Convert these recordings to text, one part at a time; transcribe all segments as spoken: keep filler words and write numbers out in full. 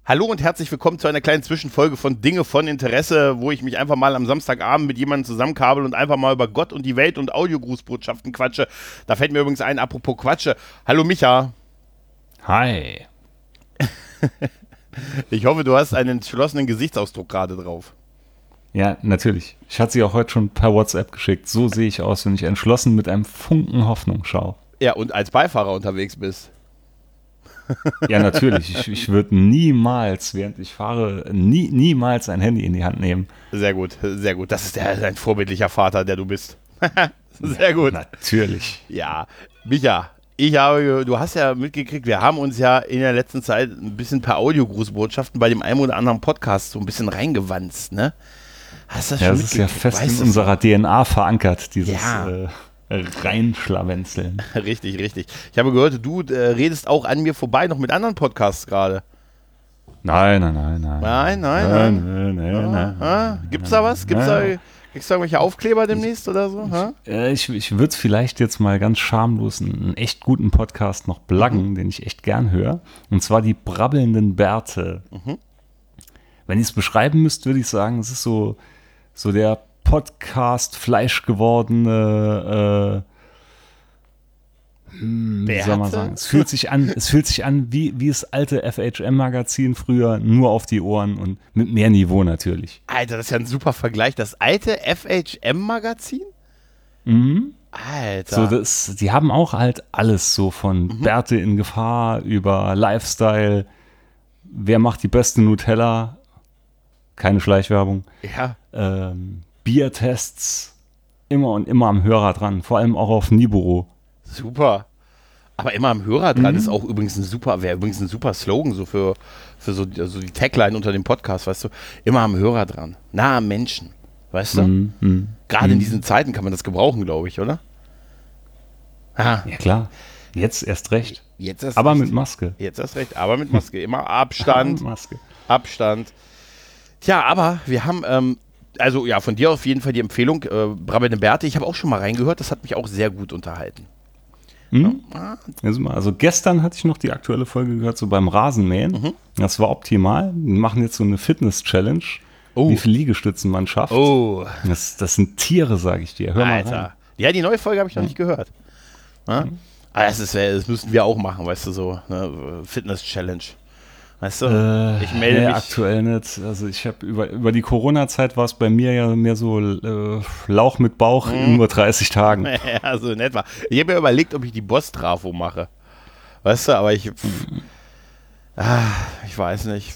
Hallo und herzlich willkommen zu einer kleinen Zwischenfolge von Dinge von Interesse, wo ich mich einfach mal am Samstagabend mit jemandem zusammenkabel und einfach mal über Gott und die Welt und Audiogrußbotschaften quatsche. Da fällt mir übrigens ein, apropos Quatsche. Hallo Micha. Hi. Ich hoffe, du hast einen entschlossenen Gesichtsausdruck gerade drauf. Ja, natürlich. Ich hatte sie auch heute schon per WhatsApp geschickt. So sehe ich aus, wenn ich entschlossen mit einem Funken Hoffnung schaue. Ja, und als Beifahrer unterwegs bist. Ja, natürlich. Ich, ich würde niemals, während ich fahre, nie, niemals ein Handy in die Hand nehmen. Sehr gut, sehr gut. Das ist der, ein vorbildlicher Vater, der du bist. Sehr gut. Natürlich. Ja, Micha, ich habe, du hast ja mitgekriegt, wir haben uns ja in der letzten Zeit ein bisschen per Audiogrußbotschaften bei dem einen oder anderen Podcast so ein bisschen reingewanzt, ne? Hast du das ja, schon das ist ja mitgekriegt? fest in unserer D N A verankert, dieses Ja. äh, Reinschlawenzeln. Richtig, richtig. Ich habe gehört, du äh, redest auch an mir vorbei, noch mit anderen Podcasts gerade. Nein, nein, nein, nein. Nein, nein, nein. nein, nein, nein, Ah, nein. ah, gibt's da was? Gibt's da, Ja. kriegst du irgendwelche Aufkleber demnächst oder so? Ha? Äh, Ich, ich würde vielleicht jetzt mal ganz schamlos einen, einen echt guten Podcast noch pluggen, mhm. den ich echt gern höre. Und zwar die brabbelnden Bärte. Mhm. Wenn ich es beschreiben müsste, würde ich sagen, es ist so, so der Podcast Fleisch gewordene, äh, hm, wie soll man sagen? Es fühlt sich an, es fühlt sich an wie, wie das alte F H M-Magazin früher, nur auf die Ohren und mit mehr Niveau natürlich. Alter, das ist ja ein super Vergleich. Das alte F H M-Magazin? Mhm. Alter. So, das, die haben auch halt alles so von mhm. Bärte in Gefahr über Lifestyle. Wer macht die beste Nutella? Keine Schleichwerbung. Ja. Ähm, Biertests. Immer und immer am Hörer dran. Vor allem auch auf Niburo. Super. Aber immer am Hörer dran Mhm. ist auch übrigens ein super, wäre übrigens ein super Slogan so für, für so also die Tagline unter dem Podcast, weißt du? Immer am Hörer dran. Nah am Menschen. Weißt du? Mhm. Mhm. Gerade mhm. in diesen Zeiten kann man das gebrauchen, glaube ich, oder? Ah. Ja, klar. Jetzt erst recht. Jetzt erst aber recht. mit Maske. Jetzt erst recht, aber mit Maske. Immer Abstand. mit Maske. Abstand. Tja, aber wir haben, ähm, also ja, von dir auf jeden Fall die Empfehlung, äh, Brabbelnde Bärte. Ich habe auch schon mal reingehört, das hat mich auch sehr gut unterhalten. Mhm. Also gestern hatte ich noch die aktuelle Folge gehört, so beim Rasenmähen. Mhm. Das war optimal. Wir machen jetzt so eine Fitness-Challenge, oh. wie viele Liegestützen man schafft. Oh. Das, das sind Tiere, sage ich dir. Hör Alter. mal rein. Ja, die neue Folge habe ich noch ja. nicht gehört. Ja? Mhm. Aber das, ist, das müssten wir auch machen, weißt du, so ne? Fitness-Challenge. Weißt du, äh, ich melde nee, mich. Aktuell nicht. Also ich habe über, über die Corona-Zeit war es bei mir ja mehr so äh, Lauch mit Bauch mhm. in nur dreißig Tagen. Ja, so in etwa. Ich habe mir überlegt, ob ich die Boss-Trafo mache. Weißt du, aber ich mhm. ah, ich weiß nicht.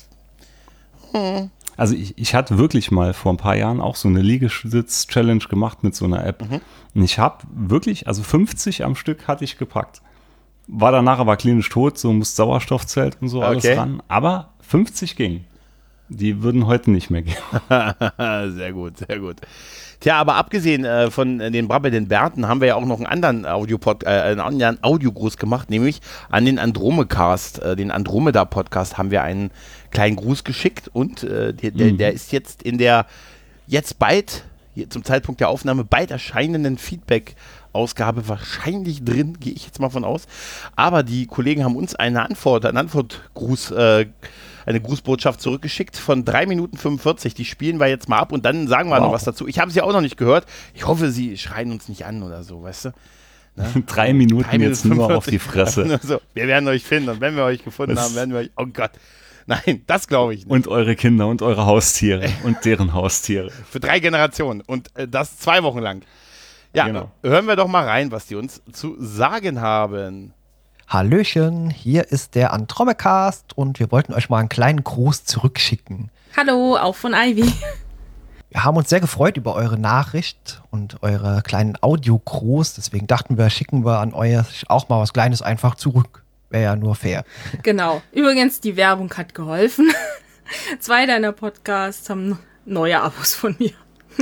Hm. Also ich, ich hatte wirklich mal vor ein paar Jahren auch so eine Liegestütz-Challenge gemacht mit so einer App. Mhm. Und ich habe wirklich, also fünfzig am Stück hatte ich gepackt. War danach aber klinisch tot, so muss Sauerstoffzelt und so okay. alles ran. Aber fünfzig ging. Die würden heute nicht mehr gehen. Sehr gut, sehr gut. Tja, aber abgesehen äh, von äh, den brabbelnden Bärten haben wir ja auch noch einen anderen Audiopod, äh, einen anderen Audiogruß gemacht, nämlich an den Andromecast, äh, den Andromeda-Podcast haben wir einen kleinen Gruß geschickt und äh, der, der, mhm. der ist jetzt in der jetzt bald, zum Zeitpunkt der Aufnahme, bald erscheinenden Feedback Ausgabe wahrscheinlich drin, gehe ich jetzt mal von aus. Aber die Kollegen haben uns eine Antwort, einen Antwortgruß, äh, eine Grußbotschaft zurückgeschickt von drei Minuten fünfundvierzig. Die spielen wir jetzt mal ab und dann sagen wir wow. noch was dazu. Ich habe sie auch noch nicht gehört. Ich hoffe, sie schreien uns nicht an oder so, weißt du? Ne? Drei Minuten Drei jetzt Minuten nur auf die Fresse. So, wir werden euch finden und wenn wir euch gefunden was? haben, werden wir euch, oh Gott. Nein, das glaube ich nicht. Und eure Kinder und eure Haustiere und deren Haustiere. Für drei Generationen und äh, das zwei Wochen lang. Ja, genau. Hören wir doch mal rein, was die uns zu sagen haben. Hallöchen, hier ist der Andromecast und wir wollten euch mal einen kleinen Gruß zurückschicken. Hallo, auch von Ivy. Wir haben uns sehr gefreut über eure Nachricht und eure kleinen Audiogruß, deswegen dachten wir, schicken wir an euch auch mal was Kleines einfach zurück. Wäre ja nur fair. Genau. Übrigens, die Werbung hat geholfen. Zwei deiner Podcasts haben neue Abos von mir.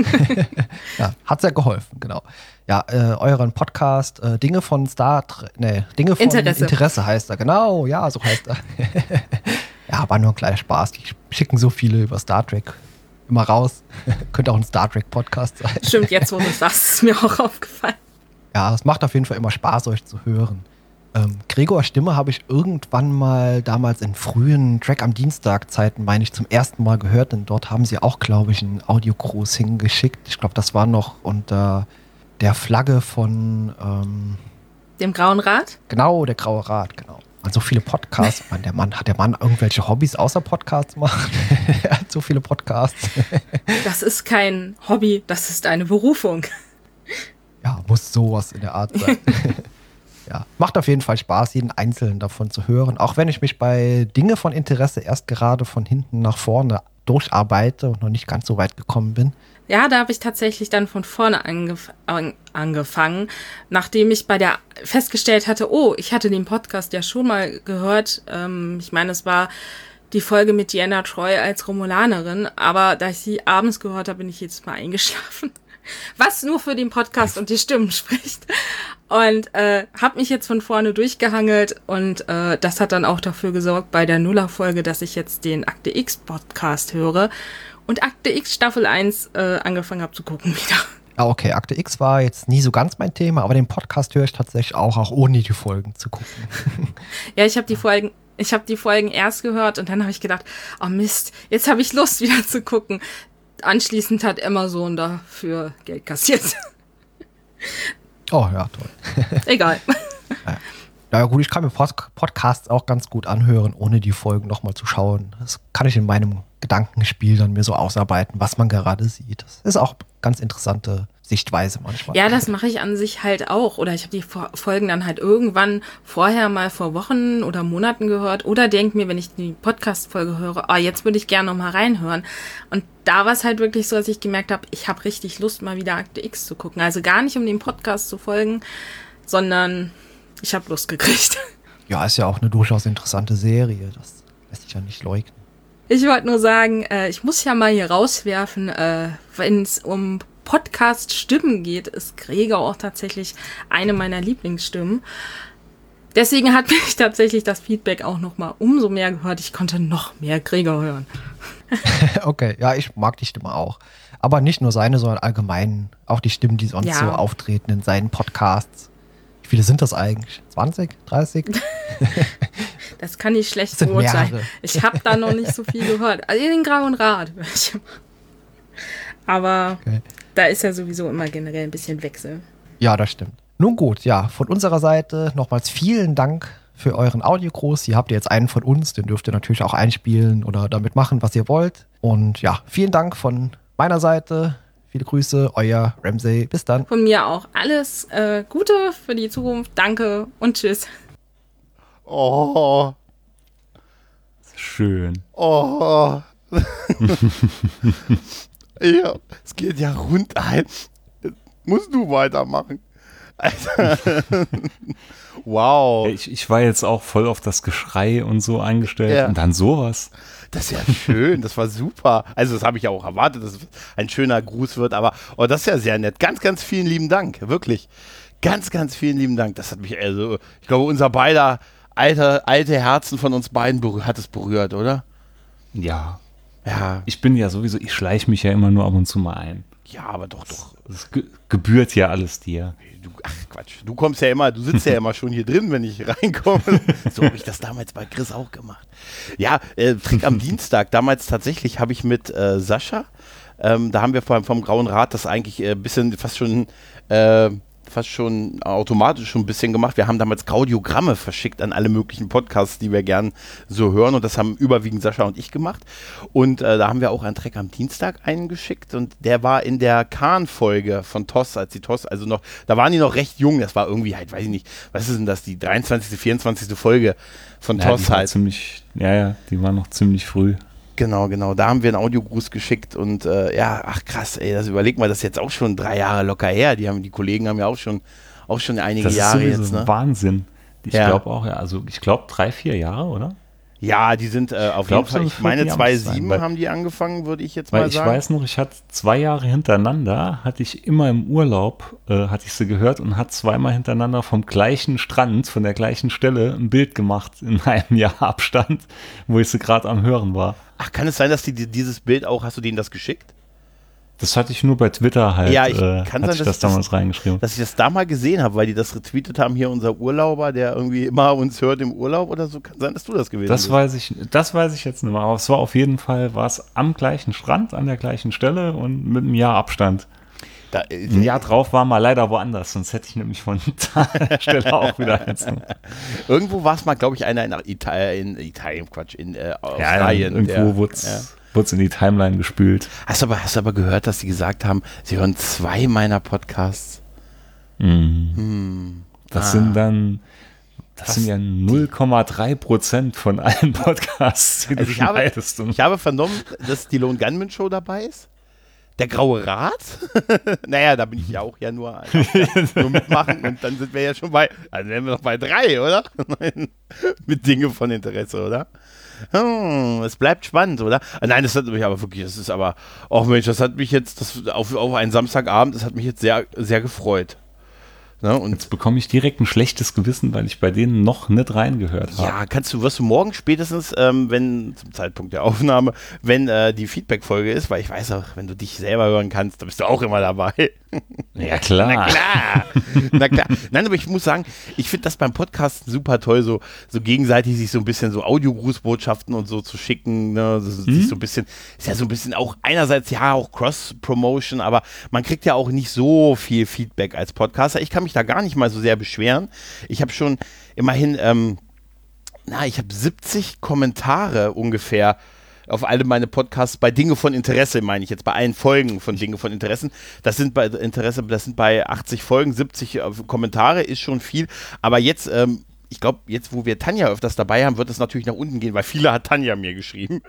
Ja, hat sehr geholfen, genau. Ja, äh, euren Podcast äh, Dinge von Star Trek, ne, Dinge von Interesse. Interesse heißt er, genau, ja, so heißt er. Ja, war nur ein kleiner Spaß. Die schicken so viele über Star Trek immer raus. Könnte auch ein Star Trek Podcast sein. Stimmt, jetzt wo du sagst, ist mir auch aufgefallen. Ja, es macht auf jeden Fall immer Spaß, euch zu hören. Ähm, Gregors Stimme habe ich irgendwann mal damals in frühen Track am Dienstag-Zeiten, meine ich, zum ersten Mal gehört. Denn dort haben sie auch, glaube ich, einen Audio-Gruß hingeschickt. Ich glaube, das war noch unter der Flagge von ähm, Dem Grauen Rat? Genau, der Graue Rat, genau. Und so viele Podcasts. Man, der Mann, hat der Mann irgendwelche Hobbys außer Podcasts machen? Er hat so viele Podcasts. Das ist kein Hobby, das ist eine Berufung. Ja, muss sowas in der Art sein. Ja, macht auf jeden Fall Spaß, jeden einzelnen davon zu hören. Auch wenn ich mich bei Dinge von Interesse erst gerade von hinten nach vorne durcharbeite und noch nicht ganz so weit gekommen bin. Ja, da habe ich tatsächlich dann von vorne angef- an- angefangen, nachdem ich bei der festgestellt hatte, oh, ich hatte den Podcast ja schon mal gehört. Ähm, ich meine, es war die Folge mit Deanna Troi als Romulanerin, aber da ich sie abends gehört habe, bin ich jedes Mal eingeschlafen. Was nur für den Podcast und die Stimmen spricht. Und äh, habe mich jetzt von vorne durchgehangelt und äh, das hat dann auch dafür gesorgt bei der Nuller-Folge, dass ich jetzt den Akte X Podcast höre und Akte X Staffel eins äh, angefangen habe zu gucken wieder. Ja, okay, Akte X war jetzt nie so ganz mein Thema, aber den Podcast höre ich tatsächlich auch, auch ohne die Folgen zu gucken. Ja, ich habe die Folgen ich habe die Folgen erst gehört und dann habe ich gedacht, oh Mist, jetzt habe ich Lust wieder zu gucken. Anschließend hat Amazon dafür Geld kassiert. Oh ja, toll. Egal. Naja. naja gut, ich kann mir Pod- Podcasts auch ganz gut anhören, ohne die Folgen nochmal zu schauen. Das kann ich in meinem Gedankenspiel dann mir so ausarbeiten, was man gerade sieht. Das ist auch ganz interessante Sichtweise manchmal. Ja, das mache ich an sich halt auch. Oder ich habe die Folgen dann halt irgendwann vorher mal vor Wochen oder Monaten gehört. Oder denke mir, wenn ich die Podcast-Folge höre, ah, jetzt würde ich gerne noch mal reinhören. Und da war es halt wirklich so, dass ich gemerkt habe, ich habe richtig Lust, mal wieder Akte X zu gucken. Also gar nicht, um dem Podcast zu folgen, sondern ich habe Lust gekriegt. Ja, ist ja auch eine durchaus interessante Serie. Das lässt sich ja nicht leugnen. Ich wollte nur sagen, äh, ich muss ja mal hier rauswerfen, äh, wenn es um Podcast-Stimmen geht, ist Gregor auch tatsächlich eine meiner Lieblingsstimmen. Deswegen hat mich tatsächlich das Feedback auch noch mal umso mehr gehört. Ich konnte noch mehr Gregor hören. Okay, ja, ich mag die Stimme auch. Aber nicht nur seine, sondern allgemein auch die Stimmen, die sonst Ja. so auftreten in seinen Podcasts. Wie viele sind das eigentlich? zwanzig? dreißig? Das kann ich schlecht Das sind beurteilen. mehrere. Ich habe da noch nicht so viel gehört. Also den Grauen Rat. Aber Okay. da ist ja sowieso immer generell ein bisschen Wechsel. Ja, das stimmt. Nun gut, ja, von unserer Seite nochmals vielen Dank für euren Audiogruß. Hier habt ihr jetzt einen von uns, den dürft ihr natürlich auch einspielen oder damit machen, was ihr wollt. Und ja, vielen Dank von meiner Seite. Viele Grüße, euer Ramsey. Bis dann. Von mir auch alles äh, Gute für die Zukunft. Danke und tschüss. Oh, Schön. oh. Ja, es geht ja rund ein. Musst du weitermachen. Alter. Wow. Ich, ich war jetzt auch voll auf das Geschrei und so eingestellt Ja. und dann sowas. Das ist ja schön, das war super. Also das habe ich ja auch erwartet, dass es ein schöner Gruß wird, aber oh, das ist ja sehr nett. Ganz, ganz vielen lieben Dank, wirklich. Ganz, ganz vielen lieben Dank. Das hat mich, also, ich glaube, unser beider alte, alte Herzen von uns beiden berührt, hat es berührt, oder? Ja. Ja, Ich bin ja sowieso, ich schleiche mich ja immer nur ab und zu mal ein. ja, aber doch, doch. Das ge gebührt ja alles dir. Du, ach Quatsch, du kommst ja immer, du sitzt ja immer schon hier drin, wenn ich reinkomme. So habe ich das damals bei Chris auch gemacht. Ja, äh, Trick am Dienstag. Damals tatsächlich habe ich mit äh, Sascha, ähm, da haben wir vom, vom Grauen Rat das eigentlich ein äh, bisschen fast schon äh, fast schon automatisch schon ein bisschen gemacht. Wir haben damals Audiogramme verschickt an alle möglichen Podcasts, die wir gern so hören, und das haben überwiegend Sascha und ich gemacht. Und äh, da haben wir auch einen Track am Dienstag eingeschickt, und der war in der Kahn-Folge von T O S, als die T O S, also noch, da waren die noch recht jung, das war irgendwie halt, weiß ich nicht, was ist denn das, die dreiundzwanzigste, vierundzwanzigste Folge von Ja, T O S die war halt. ziemlich, ja, ja, die war noch ziemlich früh. Genau, genau. Da haben wir einen Audiogruß geschickt, und äh, ja, ach krass, ey, das überleg mal, das ist jetzt auch schon drei Jahre locker her. Die haben, die Kollegen haben ja auch schon, auch schon einige Das Jahre ist sowieso jetzt, ne? Wahnsinn. Ich Ja. glaube auch, ja, also ich glaube drei, vier Jahre, oder? Ja, die sind äh, auf jeden Glaubst Fall, du, ich das meine wird die Amtszeit zweitausendsieben sein? haben die angefangen, würde ich jetzt Weil mal ich sagen. weiß noch, ich hatte zwei Jahre hintereinander, hatte ich immer im Urlaub, äh, hatte ich sie gehört und hat zweimal hintereinander vom gleichen Strand, von der gleichen Stelle ein Bild gemacht in einem Jahr Abstand, wo ich sie gerade am Hören war. Ach, kann es sein, dass die, die dieses Bild auch, hast du denen das geschickt? Das hatte ich nur bei Twitter halt, Ja, ich äh, kann hatte sein, ich dass das damals das- reingeschrieben. Dass ich das da mal gesehen habe, weil die das retweetet haben, hier unser Urlauber, der irgendwie immer uns hört im Urlaub oder so. Kann sein, dass du das gewesen Das bist. weiß ich, das weiß ich jetzt nicht mehr, aber es war auf jeden Fall, war es am gleichen Strand, an der gleichen Stelle und mit einem Jahr Abstand. Da, äh, Ein Jahr drauf war mal leider woanders, sonst hätte ich nämlich von der Stelle auch wieder eins. Irgendwo war es mal, glaube ich, einer in Italien, in Italien, Quatsch, in äh, Ja, Australien. irgendwo der- wurde es in die Timeline gespült. Hast du aber, hast du aber gehört, dass sie gesagt haben, sie hören zwei meiner Podcasts? Mhm. Das Ah. sind dann, das Was? sind ja null Komma drei Prozent von allen Podcasts, die Also du ich habe- schneidest. Und Ich habe vernommen, dass die Lone Gunman Show dabei ist. Der Graue Rat. Naja, da bin ich ja auch ja nur, nur mitmachen und dann sind wir ja schon bei, also wären wir noch bei drei, oder? Mit Dinge von Interesse, oder? Hm, es bleibt spannend, oder? Ah, nein, das hat mich aber wirklich, das ist aber, oh Mensch, das hat mich jetzt, das, auf, auf einen Samstagabend, das hat mich jetzt sehr, sehr gefreut. Ne? Und jetzt bekomme ich direkt ein schlechtes Gewissen, weil ich bei denen noch nicht reingehört habe. ja, kannst du, wirst du morgen spätestens, ähm, wenn, zum Zeitpunkt der Aufnahme, wenn äh, die Feedback-Folge ist, weil ich weiß auch, wenn du dich selber hören kannst, dann bist du auch immer dabei. Ja, klar. Na klar. Na klar. Nein, aber ich muss sagen, ich finde das beim Podcast super toll, so, so gegenseitig sich so ein bisschen so Audiogrußbotschaften und so zu schicken. Ne? So, so, sich so ein bisschen, ist ja so ein bisschen auch einerseits ja auch Cross-Promotion, aber man kriegt ja auch nicht so viel Feedback als Podcaster. Ich kann mich da gar nicht mal so sehr beschweren. Ich habe schon immerhin, ähm, na, ich habe siebzig Kommentare ungefähr auf alle meine Podcasts bei Dinge von Interesse, meine ich jetzt, bei allen Folgen von Dinge von Interessen. Das sind bei Interesse, das sind bei achtzig Folgen, siebzig äh, Kommentare, ist schon viel. Aber jetzt, ähm, ich glaube, jetzt, wo wir Tanja öfters dabei haben, wird es natürlich nach unten gehen, weil viele hat Tanja mir geschrieben.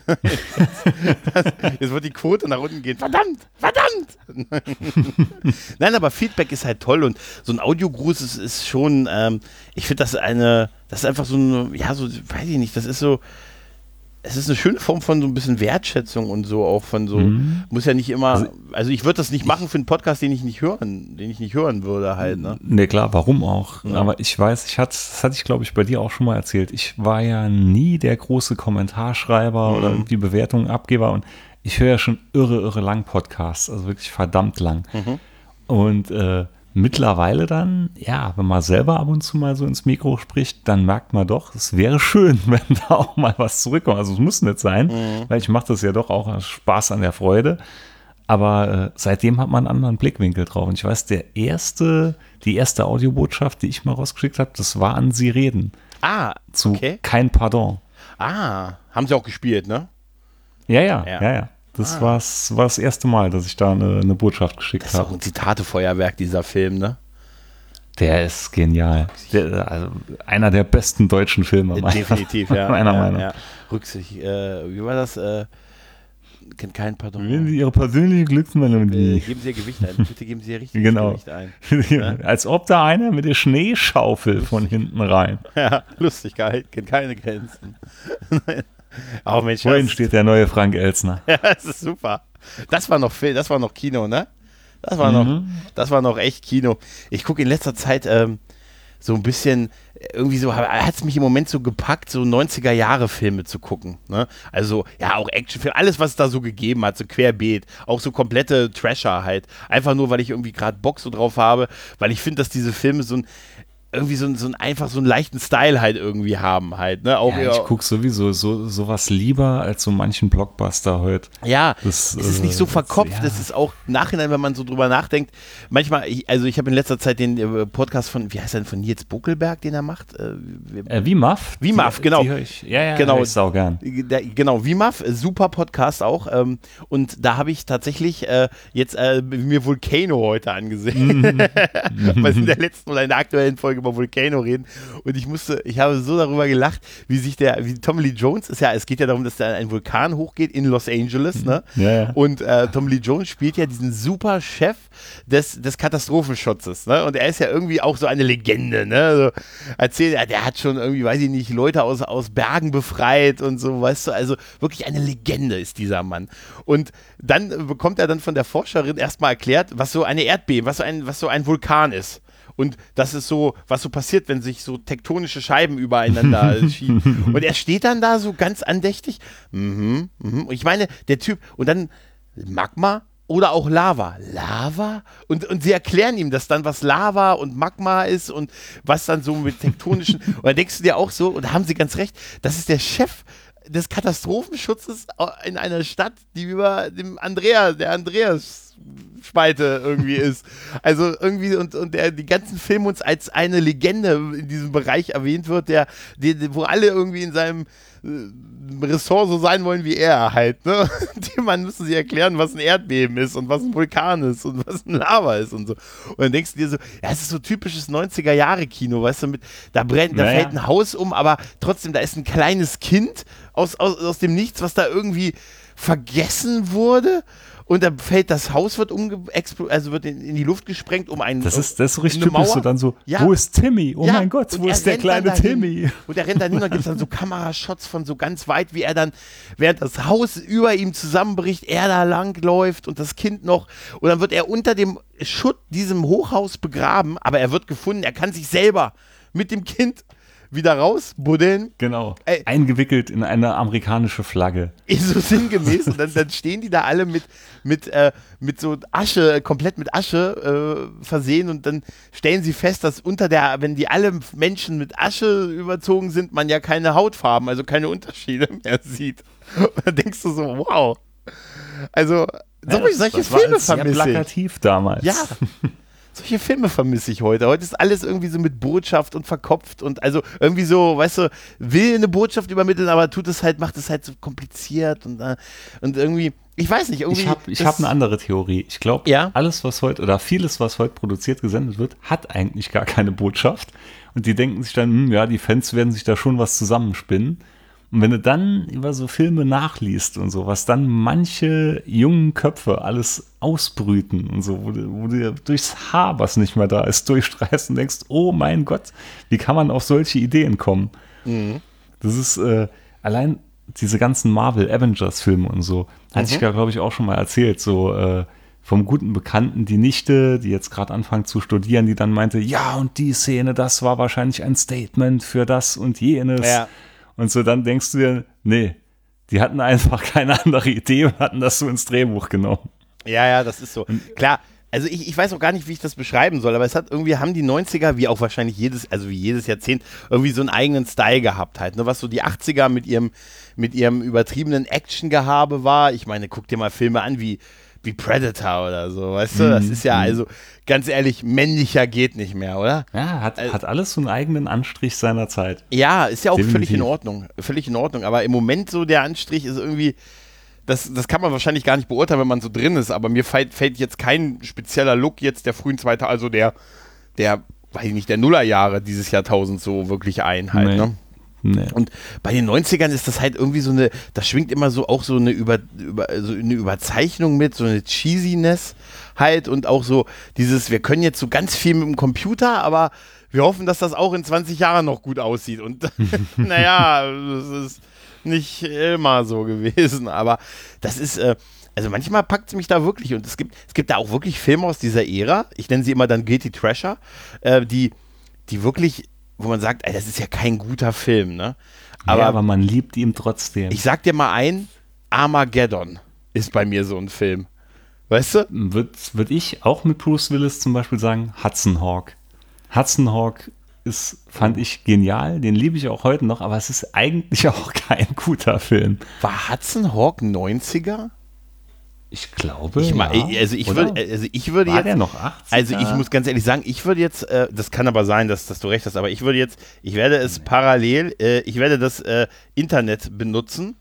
das, jetzt wird die Quote nach unten gehen. Verdammt, verdammt! Nein, aber Feedback ist halt toll und so ein Audiogruß ist, ist schon, ähm, ich finde das eine, das ist einfach so eine, ja, so, weiß ich nicht, das ist so, es ist eine schöne Form von so ein bisschen Wertschätzung und so auch von so, Mhm. muss ja nicht immer, also, Also ich würde das nicht machen für einen Podcast, den ich nicht hören, den ich nicht hören würde halt, ne? Ne, klar, warum auch? Ja. Aber ich weiß, ich hatte, das hatte ich glaube ich bei dir auch schon mal erzählt. Ich war ja nie der große Kommentarschreiber Mhm. oder irgendwie Bewertungen Abgeber und ich höre ja schon irre, irre lang Podcasts, also wirklich verdammt lang. Mhm. Und äh, mittlerweile dann, ja, wenn man selber ab und zu mal so ins Mikro spricht, dann merkt man doch, es wäre schön, wenn da auch mal was zurückkommt. Also es muss nicht sein, Mhm. weil ich mache das ja doch auch aus Spaß an der Freude. Aber äh, seitdem hat man einen anderen Blickwinkel drauf. Und ich weiß, der erste, die erste Audiobotschaft, die ich mal rausgeschickt habe, das war an Sie reden. Ah, Zu okay. Kein Pardon. Ah, haben sie auch gespielt, ne? Ja, ja, Ja. ja, ja. Das Ah. war's, war das erste Mal, dass ich da eine, eine Botschaft geschickt Das ist auch habe. ein Zitatefeuerwerk, dieser Film, ne? Der ist genial. Der, also einer der besten deutschen Filme, meiner, Definitiv, ja. meiner ja, Meinung ja. Rücksicht, äh, wie war das? Äh, kennt keinen Pardon. Wenn Sie Ihre persönliche Äh, Glücksmelodie. geben Sie Ihr Gewicht ein. Bitte geben Sie Ihr richtiges Genau. Gewicht ein. Als ob da einer mit der Schneeschaufel von hinten rein. Ja, Lustigkeit kennt keine Grenzen. Auch Mensch, Vorhin das, steht der neue Frank Elstner. ja, das ist super. Das war noch Film, das war noch Kino, ne? Das war noch, Mhm. das war noch echt Kino. Ich gucke in letzter Zeit ähm, so ein bisschen, irgendwie so, hat es mich im Moment so gepackt, so neunziger-Jahre-Filme zu gucken. Ne? Also, ja, auch Actionfilme, alles, was es da so gegeben hat, so querbeet. Auch so komplette Trasher halt. Einfach nur, weil ich irgendwie gerade Bock so drauf habe, weil ich finde, dass diese Filme so ein, irgendwie so, ein, so ein, einfach so einen leichten Style halt irgendwie haben halt. Ne? Auch, Ja, ich gucke sowieso so, sowas lieber als so manchen Blockbuster heute. Ja, Das, es ist nicht so äh, verkopft, ja. es ist auch im Nachhinein, wenn man so drüber nachdenkt, manchmal, ich, also ich habe in letzter Zeit den äh, Podcast von, wie heißt der denn, von Nils Buckelberg, den er macht? Äh, wir- Äh, wie Muff? Wie Muff, Die- genau. Die höre ich, ja, ja, Genau. hör ich sau gern. Der, genau, W M A F, äh, super Podcast auch. Ähm, und da habe ich tatsächlich äh, jetzt äh, mir Volcano heute angesehen. Weil in der letzten oder in der aktuellen Folge über Volcano reden. Und ich musste, ich habe so darüber gelacht, wie sich der, wie Tommy Lee Jones ist ja, es geht ja darum, dass da ein Vulkan hochgeht in Los Angeles, ne? Ja, ja. Und äh, Tommy Lee Jones spielt ja diesen super Chef des, des Katastrophenschutzes, ne? Und er ist ja irgendwie auch so eine Legende, ne? Also, erzählt, ja, der hat schon irgendwie, weiß ich nicht, Leute aus, aus Bergen befreit und so, weißt du, also wirklich eine Legende ist dieser Mann. Und dann äh, bekommt er dann von der Forscherin erstmal erklärt, was so eine Erdbeben, was so ein, was so ein Vulkan ist. Und das ist so, was so passiert, wenn sich so tektonische Scheiben übereinander schieben. Und er steht dann da so ganz andächtig. Mhm, mhm. Und ich meine, der Typ, und dann Magma oder auch Lava. Lava? Und, und sie erklären ihm das dann, was Lava und Magma ist und was dann so mit tektonischen. Und dann denkst du dir auch so, und da haben sie ganz recht, das ist der Chef des Katastrophenschutzes in einer Stadt, die über dem Andreas, der Andreas-Spalte irgendwie ist. Also irgendwie, und, und der die ganzen Filme uns als eine Legende in diesem Bereich erwähnt wird, der, der wo alle irgendwie in seinem Ressort so sein wollen wie er halt, ne? Dem man müssen sie erklären, was ein Erdbeben ist und was ein Vulkan ist und was ein Lava ist und so. Und dann denkst du dir so, ja, es ist so typisches neunziger-Jahre-Kino, weißt du, mit, da brennt, da naja. fällt ein Haus um, aber trotzdem, da ist ein kleines Kind aus, aus, aus dem Nichts, was da irgendwie vergessen wurde. Und dann fällt das Haus, wird umge also wird in, in die Luft gesprengt, um einen. Das ist, das ist so richtig eine typisch, Mauer. so dann so, Ja. wo ist Timmy? Oh Ja, mein Gott, und wo er ist der rennt kleine dann dahin. Timmy? Und er rennt dann hin und gibt dann so Kamerashots von so ganz weit, wie er dann, während das Haus über ihm zusammenbricht, er da lang läuft und das Kind noch. Und dann wird er unter dem Schutt diesem Hochhaus begraben, aber er wird gefunden, er kann sich selber mit dem Kind wieder rausbuddeln. Genau, Ey. eingewickelt in eine amerikanische Flagge. So sinngemäß. Und dann, dann stehen die da alle mit, mit, äh, mit so Asche, komplett mit Asche äh, versehen und dann stellen sie fest, dass unter der, wenn die alle Menschen mit Asche überzogen sind, man ja keine Hautfarben, also keine Unterschiede mehr sieht. Und dann denkst du so, wow. Also, Ja, solche, das, solche das war Filme sehr vermisse ich. plakativ damals. Ja. Solche Filme vermisse ich heute. Heute ist alles irgendwie so mit Botschaft und verkopft und also irgendwie so, weißt du, will eine Botschaft übermitteln, aber tut es halt, macht es halt so kompliziert und, äh, und irgendwie, ich weiß nicht, irgendwie. Ich habe ich das- hab eine andere Theorie. Ich glaube, Ja? alles, was heute, oder vieles, was heute produziert, gesendet wird, hat eigentlich gar keine Botschaft. Und die denken sich dann, hm, ja, die Fans werden sich da schon was zusammenspinnen. Und wenn du dann über so Filme nachliest und so, was dann manche jungen Köpfe alles ausbrüten und so, wo du, wo du durchs Haar, was nicht mehr da ist, durchstreifst und denkst, oh mein Gott, wie kann man auf solche Ideen kommen? Mhm. Das ist äh, allein diese ganzen Marvel-Avengers-Filme und so, hatte ich ja, glaube ich, auch schon mal erzählt, so äh, vom guten Bekannten, die Nichte, die jetzt gerade anfängt zu studieren, die dann meinte, ja, und die Szene, das war wahrscheinlich ein Statement für das und jenes. Ja. Und so dann denkst du dir, nee, die hatten einfach keine andere Idee und hatten das so ins Drehbuch genommen. Ja, ja, das ist so. Klar, also ich, ich weiß auch gar nicht, wie ich das beschreiben soll, aber es hat irgendwie, haben die neunziger, wie auch wahrscheinlich jedes, also wie jedes Jahrzehnt, irgendwie so einen eigenen Style gehabt halt, ne? Was so die achtziger mit ihrem, mit ihrem übertriebenen Action-Gehabe war. Ich meine, guck dir mal Filme an wie, wie Predator oder so, weißt du? Das ist ja, also, ganz ehrlich, männlicher geht nicht mehr, oder? Ja, hat, Also- hat alles so einen eigenen Anstrich seiner Zeit. Ja, ist ja auch Definitiv. völlig in Ordnung. Völlig in Ordnung. Aber im Moment so der Anstrich ist irgendwie, das, das kann man wahrscheinlich gar nicht beurteilen, wenn man so drin ist, aber mir fällt, fällt jetzt kein spezieller Look jetzt der frühen zweitausender, also der, der, weiß ich nicht, der Nullerjahre dieses Jahrtausends so wirklich ein halt, Nee. ne? Nee. Und bei den neunzigern ist das halt irgendwie so eine, da schwingt immer so auch so eine, Über, über, so eine Überzeichnung mit, so eine Cheesiness halt und auch so dieses, wir können jetzt so ganz viel mit dem Computer, aber wir hoffen, dass das auch in zwanzig Jahren noch gut aussieht. Und naja, das ist nicht immer so gewesen, aber das ist, äh, also manchmal packt es mich da wirklich und es gibt, es gibt da auch wirklich Filme aus dieser Ära, ich nenne sie immer dann Guilty Treasure, äh, die, die wirklich, wo man sagt, ey, das ist ja kein guter Film, ne? Aber, Aber, ja, aber man liebt ihn trotzdem. ich sag dir mal ein, Armageddon ist bei mir so ein Film. Weißt du? Würde würd ich auch mit Bruce Willis zum Beispiel sagen, Hudson Hawk. Hudson Hawk ist, fand ich genial, den liebe ich auch heute noch, aber es ist eigentlich auch kein guter Film. War Hudson Hawk neunziger? Ich glaube, Ich ma- ja, also, ich oder? würde, also ich würde War jetzt. der noch achtziger? Also ich muss ganz ehrlich sagen, ich würde jetzt, äh, das kann aber sein, dass, dass du recht hast, aber ich würde jetzt, ich werde es parallel, äh, ich werde das äh, Internet benutzen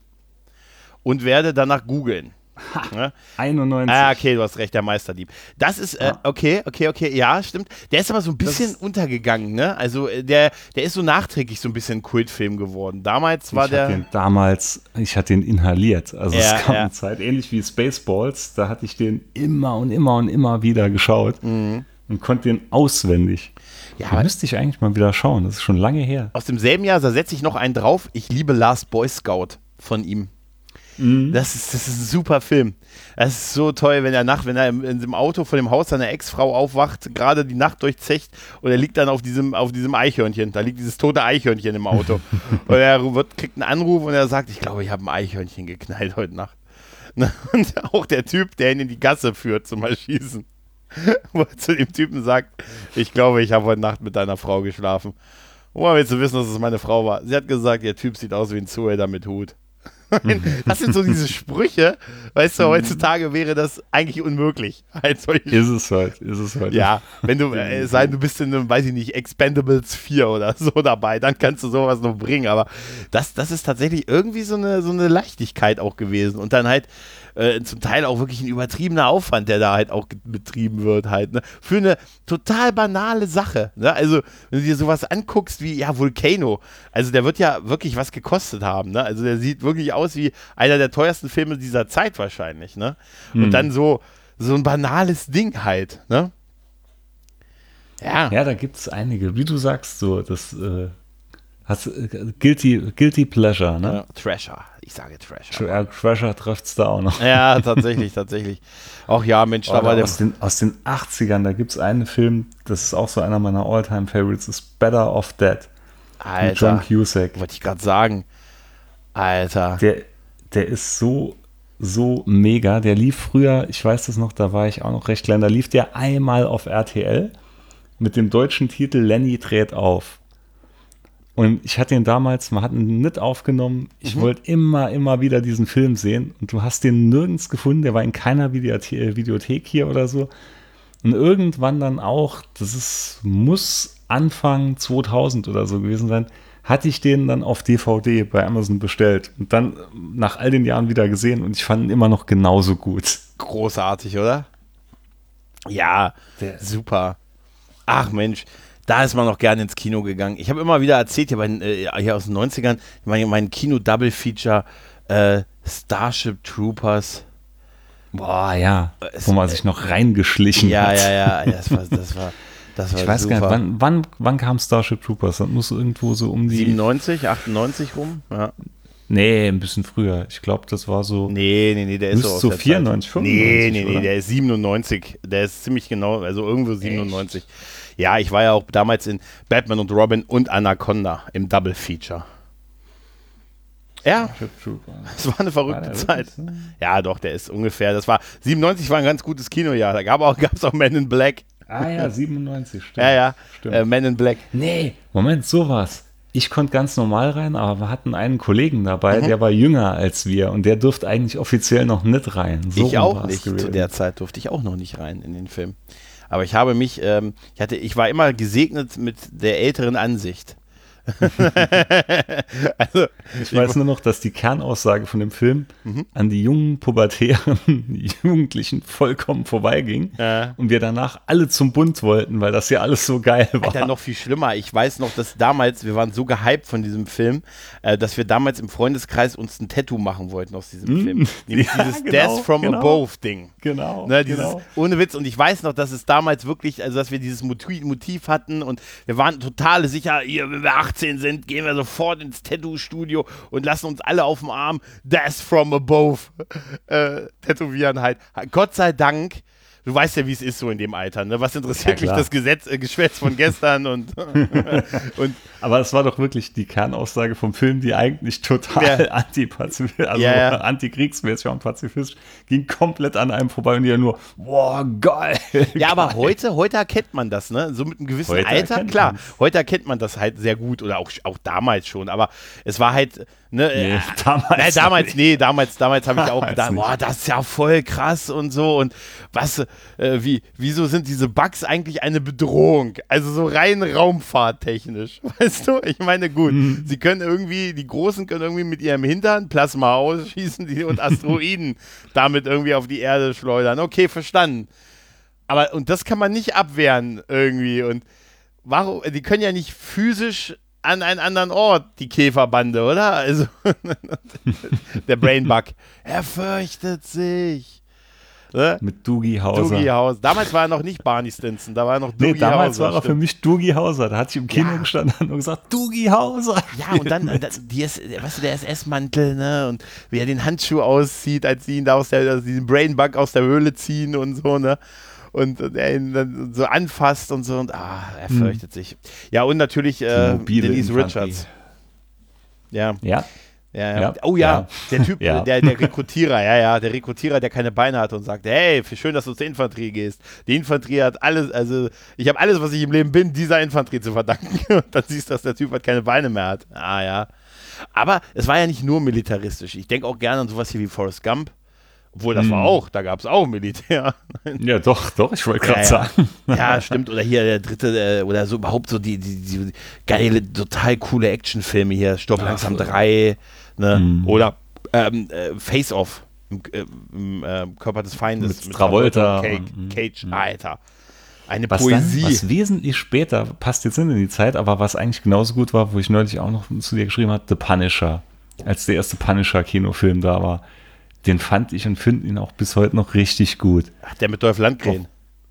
und werde danach googeln. Ne? einundneunzig. Ah, okay, du hast recht, der Meisterdieb. Das ist, äh, Ja. okay, okay, okay, ja, stimmt. Der ist aber so ein bisschen Das- untergegangen, ne? Also äh, der, der ist so nachträglich so ein bisschen Kultfilm geworden. Damals war ich der. hatte den damals, ich hatte den inhaliert. Also Ja, es gab ja. eine Zeit, ähnlich wie Spaceballs, da hatte ich den immer und immer und immer wieder geschaut und konnte den auswendig. Ja, Da aber müsste ich eigentlich mal wieder schauen, das ist schon lange her. aus demselben Jahr, da setze ich noch einen drauf. Ich liebe Last Boy Scout von ihm. Das ist, das ist ein super Film. Das ist so toll, wenn er nachts, wenn er im, in dem Auto vor dem Haus seiner Ex-Frau aufwacht, gerade die Nacht durchzecht und er liegt dann auf diesem, auf diesem Eichhörnchen. Da liegt dieses tote Eichhörnchen im Auto. Und er wird, kriegt einen Anruf und er sagt, ich glaube, ich habe ein Eichhörnchen geknallt heute Nacht. Und auch der Typ, der ihn in die Gasse führt zum Erschießen, wo er zu dem Typen sagt, ich glaube, ich habe heute Nacht mit deiner Frau geschlafen. Woher willst du wissen, dass es meine Frau war? Sie hat gesagt, der Typ sieht aus wie ein Zuhälter mit Hut. Das sind so diese Sprüche, weißt du, heutzutage wäre das eigentlich unmöglich. Halt solche Ist es halt, ist es halt. Ja, wenn du, äh, sei, du bist in einem, weiß ich nicht, Expendables vier oder so dabei, dann kannst du sowas noch bringen, aber das, das ist tatsächlich irgendwie so eine, so eine Leichtigkeit auch gewesen und dann halt äh, zum Teil auch wirklich ein übertriebener Aufwand, der da halt auch betrieben wird halt, ne? Für eine total banale Sache, ne? Also, wenn du dir sowas anguckst wie, ja, Volcano, also der wird ja wirklich was gekostet haben, ne? Also der sieht wirklich aus wie einer der teuersten Filme dieser Zeit wahrscheinlich, ne? Und Mhm. dann so, so ein banales Ding halt, ne? Ja. Ja, da gibt es einige. Wie du sagst, so, das äh, hast, äh, Guilty, Guilty Pleasure, ne? Ja, Trasher. Ich sage Trasher. Ja, Trasher trifft es da auch noch. Ja, tatsächlich, tatsächlich. Auch ja, Mensch, da war Oder der. aus, den, aus den achtzigern, da gibt es einen Film, das ist auch so einer meiner All-Time-Favorites, ist Better Off Dead. Mit John Alter, Cusack. wollte ich gerade sagen. Alter. Der, der ist so, so mega. Der lief früher, ich weiß das noch, da war ich auch noch recht klein, da lief der einmal auf R T L mit dem deutschen Titel Lenny dreht auf. Und ich hatte ihn damals, man hat ihn nicht aufgenommen. Ich Mhm. wollte immer, immer wieder diesen Film sehen. Und du hast den nirgends gefunden. Der war in keiner Videothe- Videothek hier oder so. Und irgendwann dann auch, das ist, muss Anfang zweitausend oder so gewesen sein, hatte ich den dann auf D V D bei Amazon bestellt. Und dann nach all den Jahren wieder gesehen. Und ich fand ihn immer noch genauso gut. Großartig, oder? Ja, Der- super. Ach Mensch, da ist man noch gerne ins Kino gegangen. Ich habe immer wieder erzählt, hier, bei, äh, hier aus den neunzigern, mein, mein Kino-Double-Feature, äh, Starship Troopers. Boah, ja. Es- Wo man sich noch reingeschlichen Ja, hat. ja, ja, das war, das war, das war Ich weiß super. gar nicht, wann, wann, wann kam Starship Troopers? Das muss irgendwo so um die... siebenundneunzig, achtundneunzig rum? Ja. Nee, ein bisschen früher. Ich glaube, das war so... Nee, nee, nee, der ist Müsste so aus so der vierundneunzig, Zeit. Nee, fünfundneunzig, nee, nee, oder? der ist siebenundneunzig. Der ist ziemlich genau, also irgendwo siebenundneunzig. Ja, ich war ja auch damals in Batman und Robin und Anaconda im Double Feature. Ja, Starship Troopers. es war eine verrückte War der Zeit. wirklich so? Ja, doch, der ist ungefähr, das war, siebenundneunzig war ein ganz gutes Kinojahr. Da gab auch, gab's auch Men in Black. Ah ja, siebenundneunzig, stimmt. Ja, ja, Stimmt. äh, Men in Black. Nee, Moment, sowas. Ich konnte ganz normal rein, aber wir hatten einen Kollegen dabei, Mhm. der war jünger als wir und der durfte eigentlich offiziell noch nicht rein. So Ich rum auch war's nicht. gewesen. Zu der Zeit durfte ich auch noch nicht rein in den Film. Aber ich habe mich, ähm, ich hatte, ich war immer gesegnet mit der älteren Ansicht. also, Ich weiß nur noch, dass die Kernaussage von dem Film Mhm. an die jungen, pubertären Jugendlichen vollkommen vorbeiging Ja. und wir danach alle zum Bund wollten, weil das ja alles so geil war. Alter, noch viel schlimmer. Ich weiß noch, dass damals, wir waren so gehypt von diesem Film, äh, dass wir damals im Freundeskreis uns ein Tattoo machen wollten aus diesem Mm. Film. Nämlich Ja, dieses genau, Death from genau. Above Ding. Genau, Ne, dieses, genau. Ohne Witz. Und ich weiß noch, dass es damals wirklich, also dass wir dieses Motiv, Motiv hatten und wir waren total sicher, hier, wenn wir achtzehn sind, gehen wir sofort ins Tattoo-Studio und lassen uns alle auf dem Arm Death from Above äh, tätowieren halt. Gott sei Dank, du weißt ja, wie es ist so in dem Alter, ne? Was interessiert Ja, mich klar. das Gesetz, äh, Geschwätz von gestern und, und Aber es war doch wirklich die Kernaussage vom Film, die eigentlich total Ja. anti-pazifistisch, also Ja, ja. antikriegsmäßig und pazifistisch, ging komplett an einem vorbei und die ja nur, boah, geil. ja, aber heute, heute erkennt man das, ne? So mit einem gewissen Heute Alter, erkennt klar. man's. Heute erkennt man das halt sehr gut oder auch, auch damals schon, aber es war halt, ne? Nee, äh, damals Nein, damals, nicht. nee, damals, damals habe ich auch Damals gedacht, nicht. boah, das ist ja voll krass und so und was, äh, wie, wieso sind diese Bugs eigentlich eine Bedrohung? Also so rein raumfahrttechnisch, weißt du? Ich meine, gut, Mhm. sie können irgendwie, die Großen können irgendwie mit ihrem Hintern Plasma ausschießen die, und Asteroiden damit irgendwie auf die Erde schleudern. Okay, verstanden. Aber, und das kann man nicht abwehren irgendwie und warum, die können ja nicht physisch an einen anderen Ort, die Käferbande, oder? Also, der Brainbug. Er fürchtet sich. Ne? Mit Doogie Hauser. Doogie Hauser. Damals war er noch nicht Barney Stinson, da war er noch Doogie Nee, damals Hauser. war er für stimmt. mich Doogie Hauser. Da hatte ich im Kino Ja. gestanden und gesagt, Doogie Hauser. Ja, und dann, dann die S, weißt du, der S S-Mantel, ne? Und wie er den Handschuh auszieht, als sie ihn da aus der, aus diesem Brainbug aus der Höhle ziehen und so, ne? Und, und er ihn dann so anfasst und so und ah, er Hm. fürchtet sich. Ja, und natürlich äh, mobile Denise Infanterie. Richards. Ja. Ja, Ja, ja. Ja, Oh ja, ja. der Typ, Ja. der, der Rekrutierer, ja, ja, der Rekrutierer, der keine Beine hat und sagt, hey, schön, dass du zur Infanterie gehst. Die Infanterie hat alles, also ich habe alles, was ich im Leben bin, dieser Infanterie zu verdanken. Und dann siehst du, dass der Typ halt keine Beine mehr hat. Ah ja. Aber es war ja nicht nur militaristisch. Ich denke auch gerne an sowas hier wie Forrest Gump. Obwohl, das Hm. war auch, da gab es auch Militär. Ja, doch, doch, ich wollte gerade Ja, ja. sagen. Ja, stimmt. Oder hier der dritte, äh, oder so überhaupt so die, die, die geile, total coole Actionfilme hier. Stopp langsam drei, ne? Mhm. Oder ähm, äh, Face Off im, äh, im äh, Körper des Feindes. Mit Travolta und Cage, und, mhm. Cage. Alter. Eine Was, Poesie. dann, was wesentlich später, passt jetzt in die Zeit, aber was eigentlich genauso gut war, wo ich neulich auch noch zu dir geschrieben habe, The Punisher. Als der erste Punisher-Kinofilm da war. Den fand ich und finde ihn auch bis heute noch richtig gut. Ach, der mit Dolph Lundgren.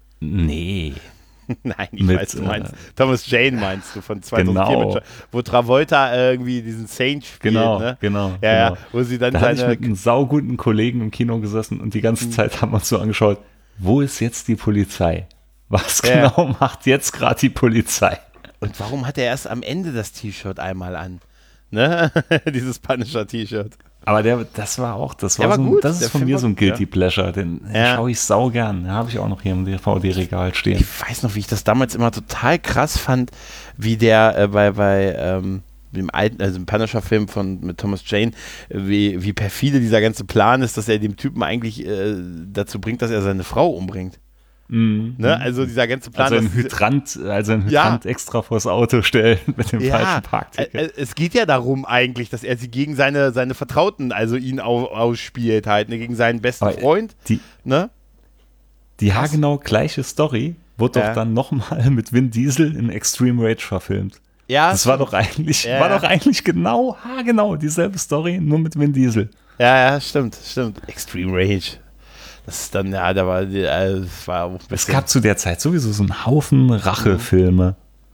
Nee. Nein, ich Mit, weiß, du meinst. äh, Thomas Jane meinst du von zweitausendvier, Genau. mit, wo Travolta irgendwie diesen Saint spielt. Genau, ne? genau. Ja, genau. ja, wo sie dann Da hatte ich seine. mit einem sauguten Kollegen im Kino gesessen und die ganze Mhm. Zeit haben wir uns so angeschaut, wo ist jetzt die Polizei? Was Ja. genau macht jetzt gerade die Polizei? Und warum hat er erst am Ende das T-Shirt einmal an? Ne? Dieses Punisher-T-Shirt. Aber der, das war auch, das Der war, war so, ein- gut, das der ist von Film mir war so ein gut, Guilty ja. Pleasure, den Ja. schaue ich sau gern. Den habe ich auch noch hier im D V D-Regal stehen. Ich weiß noch, wie ich das damals immer total krass fand, wie der äh, bei, bei ähm, dem alten, also im Punisher-Film von mit Thomas Jane, äh, wie, wie perfide dieser ganze Plan ist, dass er dem Typen eigentlich äh, dazu bringt, dass er seine Frau umbringt. Mhm. Ne? Also dieser ganze Plan. Also ein dass- Hydrant, also ein Ja. Hydrant extra vors Auto stellen mit dem falschen Parkticket. äh, äh, es geht ja darum eigentlich, dass er sie gegen seine, seine Vertrauten, also ihn au, ausspielt halt, ne? Gegen seinen besten Aber, äh, Freund. Die, Ne? die haargenau gleiche Story wurde Ja. doch dann nochmal mit Vin Diesel in Extreme Rage verfilmt. Ja, Das war doch eigentlich, Ja. war doch eigentlich genau, haargenau dieselbe Story, nur mit Vin Diesel. ja, ja, stimmt, stimmt. Extreme Rage. Das ist dann, ja, da war, äh, das war auch ein Es bisschen- gab zu der Zeit sowieso so einen Haufen Rachefilme.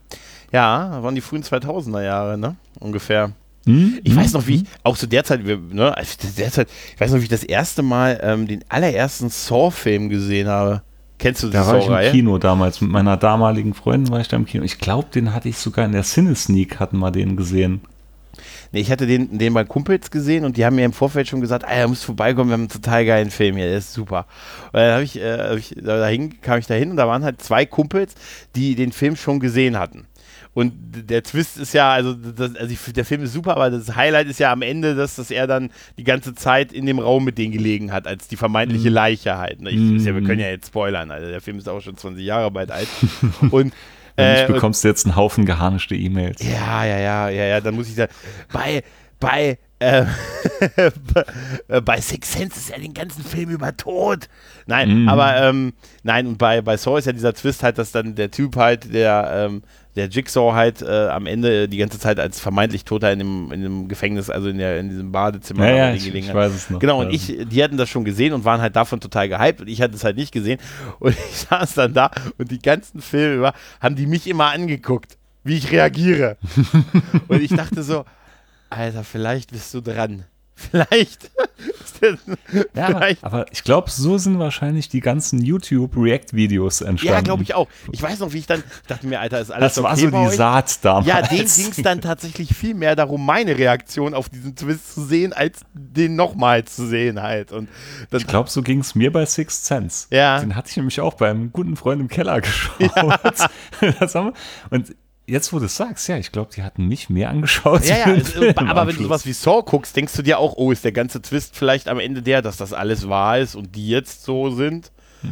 Ja, das waren die frühen zweitausender Jahre, ne? Ungefähr. Hm? Ich weiß noch, wie ich, auch zu der Zeit, wir, ne, also zu der Zeit, ich weiß noch, wie ich das erste Mal ähm, den allerersten Saw-Film gesehen habe. Kennst du die Da war ich im Saw-Reihe? Kino damals. Mit meiner damaligen Freundin war ich da im Kino. Ich glaube, den hatte ich sogar in der Cine-Sneak, hatten wir den gesehen. Nee, ich hatte den, den bei Kumpels gesehen und die haben mir im Vorfeld schon gesagt, ah, er muss vorbeikommen, wir haben einen total geilen Film hier, der ist super. Und dann hab ich, äh, hab ich, dahin, kam ich da hin und da waren halt zwei Kumpels, die den Film schon gesehen hatten. Und der Twist ist ja, also, das, also ich, der Film ist super, aber das Highlight ist ja am Ende, dass, dass er dann die ganze Zeit in dem Raum mit denen gelegen hat, als die vermeintliche Leiche halt. Ne? Ich, Mm. ist ja, wir können ja jetzt spoilern, also der Film ist auch schon zwanzig Jahre bald alt. Und Wenn nicht, äh, bekommst du jetzt einen Haufen geharnischte E-Mails. ja, ja, ja, ja, ja, dann muss ich da bei, bei, äh, bei Sixth Sense ist er den ganzen Film über tot. Nein, Mhm. aber, ähm, nein, und bei, bei Saw ist ja dieser Twist halt, dass dann der Typ halt, der, ähm, der Jigsaw halt äh, am Ende die ganze Zeit als vermeintlich Toter in dem, in dem Gefängnis, also in, der, in diesem Badezimmer Ja, da ja, drin ich, gelegen ich hat. weiß es noch. Genau, und Ja. ich, die hatten das schon gesehen und waren halt davon total gehypt und ich hatte es halt nicht gesehen. Und ich saß dann da und die ganzen Filme über haben die mich immer angeguckt, wie ich reagiere. Und ich dachte so, Alter, vielleicht bist du dran. Vielleicht. ist der, Ja, vielleicht. aber ich glaube, so sind wahrscheinlich die ganzen YouTube-React-Videos entstanden. Ja, glaube ich auch. Ich weiß noch, wie ich dann ich dachte mir, Alter, ist alles Das war okay so bei die euch? Saat damals. Ja, dem ging es dann tatsächlich viel mehr darum, meine Reaktion auf diesen Twist zu sehen, als den nochmal zu sehen halt. Und dann, Ich glaube, so ging es mir bei Sixth Sense. Ja. Den hatte ich nämlich auch beim guten Freund im Keller geschaut. Das haben wir. Und jetzt, wo du es sagst, ja, ich glaube, die hatten mich mehr angeschaut. ja, ja, als den es, Film aber am wenn du Schluss. sowas wie Saw guckst, denkst du dir auch, oh, ist der ganze Twist vielleicht am Ende der, dass das alles wahr ist und die jetzt so sind?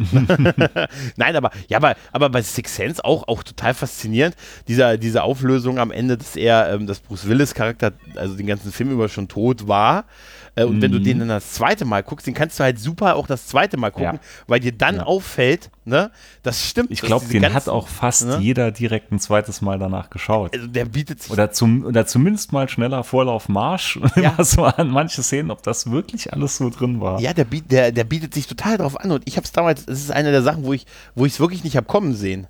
Nein, aber ja, aber, aber bei Sixth Sense auch, auch total faszinierend, dieser, diese Auflösung am Ende, dass er, ähm, dass Bruce Willis Charakter, also den ganzen Film über schon tot war. Äh, und wenn du den dann das zweite Mal guckst, den kannst du halt super auch das zweite Mal gucken, Ja. weil dir dann Ja. auffällt, ne, das stimmt. Ich dass glaube, diese den hat ganzen- auch fast ne? jeder direkt ein zweites Mal danach geschaut. Also der bietet sich Oder, zum, oder zumindest mal schneller Vorlaufmarsch und Ja. immer so an manche Szenen, ob das wirklich alles so drin war. Ja, der, biet- der, der bietet sich total drauf an und ich habe es damals, das ist eine der Sachen, wo ich wo ich es wirklich nicht habe kommen sehen.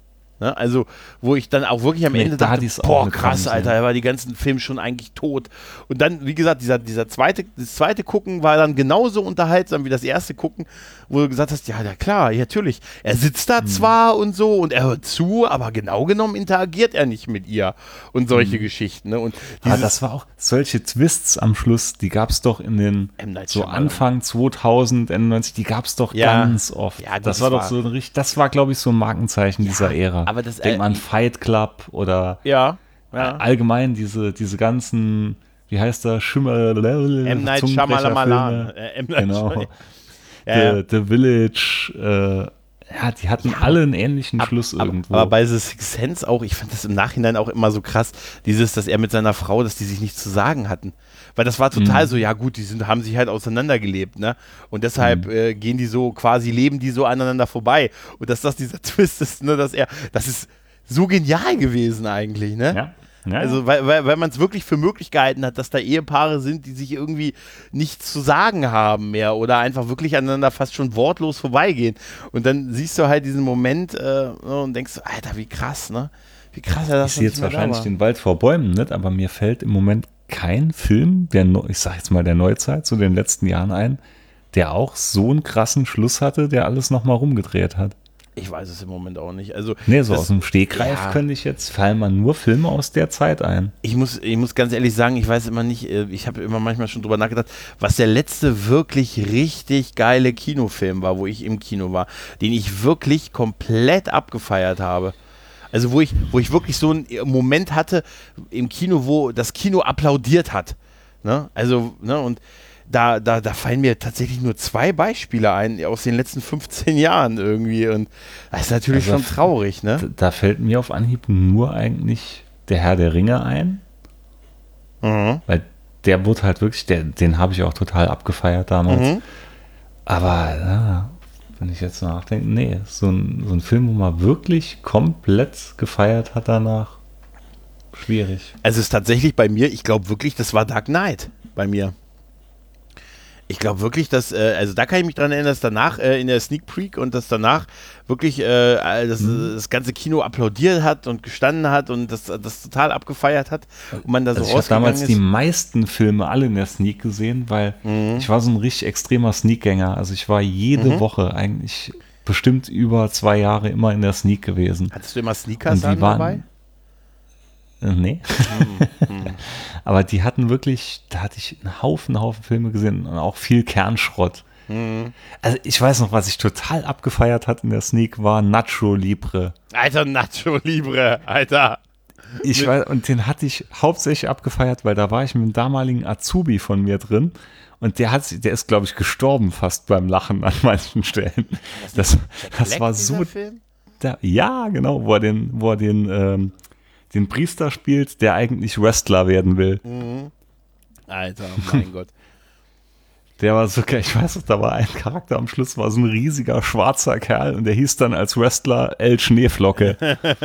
Ne? Also, wo ich dann auch wirklich am Nee, Ende da dachte, hatte ich's auch boah, mit krass, dran, Alter, ja. er war die ganzen Filme schon eigentlich tot. Und dann, wie gesagt, dieser, dieser zweite, das zweite Gucken war dann genauso unterhaltsam wie das erste Gucken, wo du gesagt hast, ja, ja klar, ja, natürlich. Er sitzt da Mhm. zwar und so und er hört zu, aber genau genommen interagiert er nicht mit ihr und solche Geschichten. Ne? Und Aber dieses, das war auch, solche Twists am Schluss, die gab es doch in den, M. Night so Shyamalan. Anfang zweitausend, Ende neunzig, die gab es doch Ja. ganz oft. Ja, gut, das das war doch war- so ein richtig, das war, glaube ich, so ein Markenzeichen dieser Ära. aber das, Denk äh, mal an Fight Club oder ja, ja. allgemein diese, diese ganzen, wie heißt der, Schimmer, M. Night Shyamalan. Äh, M. Night Genau. Shyamalan. Ja, ja. The, The Village, äh, ja, die hatten Ja, alle einen ähnlichen Schluss aber, irgendwo. aber bei The Sixth Sense auch, ich fand das im Nachhinein auch immer so krass, dieses, dass er mit seiner Frau, dass die sich nichts zu sagen hatten. Weil das war total Mhm. so, ja gut, die sind, haben sich halt auseinandergelebt, ne? Und deshalb Mhm. äh, gehen die so, quasi leben die so aneinander vorbei. Und dass das dieser Twist ist, ne, dass er, das ist so genial gewesen eigentlich, ne? ja. Ja, Also, weil, weil, weil man es wirklich für möglich gehalten hat, dass da Ehepaare sind, die sich irgendwie nichts zu sagen haben mehr oder einfach wirklich aneinander fast schon wortlos vorbeigehen. Und dann siehst du halt diesen Moment äh, und denkst, Alter, wie krass, ne? Wie krass er das ich sehe jetzt wahrscheinlich den Wald vor Bäumen nicht, aber mir fällt im Moment kein Film, der, Neu- ich sag jetzt mal der Neuzeit, zu den letzten Jahren ein, der auch so einen krassen Schluss hatte, der alles nochmal rumgedreht hat. Ich weiß es im Moment auch nicht. Also, Nee, so das- aus dem Stegreif ja. könnte ich jetzt, fallen mal nur Filme aus der Zeit ein. Ich muss, ich muss ganz ehrlich sagen, ich weiß immer nicht, äh, ich habe immer manchmal schon drüber nachgedacht, was der letzte wirklich richtig geile Kinofilm war, wo ich im Kino war, den ich wirklich komplett abgefeiert habe. Also wo ich, wo ich wirklich so einen Moment hatte im Kino, wo das Kino applaudiert hat. Ne? Also, ne, und da, da, da fallen mir tatsächlich nur zwei Beispiele ein aus den letzten fünfzehn Jahren irgendwie. Und das ist natürlich Also schon traurig, ne? Da, da fällt mir auf Anhieb nur eigentlich der Herr der Ringe ein, Mhm. weil der wurde halt wirklich, der, den habe ich auch total abgefeiert damals. Mhm. Aber ja, wenn ich jetzt nachdenke, nee, so ein, so ein Film, wo man wirklich komplett gefeiert hat danach, schwierig. Also es ist tatsächlich bei mir, ich glaube wirklich, das war Dark Knight bei mir. Ich glaube wirklich, dass, äh, also da kann ich mich dran erinnern, dass danach äh, in der Sneak Peek und dass danach wirklich äh, das, das ganze Kino applaudiert hat und gestanden hat und das, das total abgefeiert hat und man da so Also ich habe rausgegangen damals ist. die meisten Filme alle in der Sneak gesehen, weil Mhm. ich war so ein richtig extremer Sneak-Gänger. Also ich war jede Mhm. Woche eigentlich bestimmt über zwei Jahre immer in der Sneak gewesen. Hattest du immer Sneakers Und die an waren- dabei? Äh, nee. Mhm. Aber die hatten wirklich, da hatte ich einen Haufen, Haufen Filme gesehen und auch viel Kernschrott. Mhm. Also ich weiß noch, was ich total abgefeiert hat in der Sneak, war Nacho Libre. Alter, Nacho Libre, Alter. Ich Mit- weiß, und den hatte ich hauptsächlich abgefeiert, weil da war ich mit einem damaligen Azubi von mir drin und der hat, der ist, glaube ich, gestorben fast beim Lachen an manchen Stellen. Das, das Black, war dieser so, Film? der, ja, genau, wo er den, wo er den, ähm, den Priester spielt, der eigentlich Wrestler werden will. Mhm. Alter, mein Gott. Der war so geil, ich weiß noch, da war ein Charakter am Schluss, war so ein riesiger schwarzer Kerl und der hieß dann als Wrestler El Schneeflocke.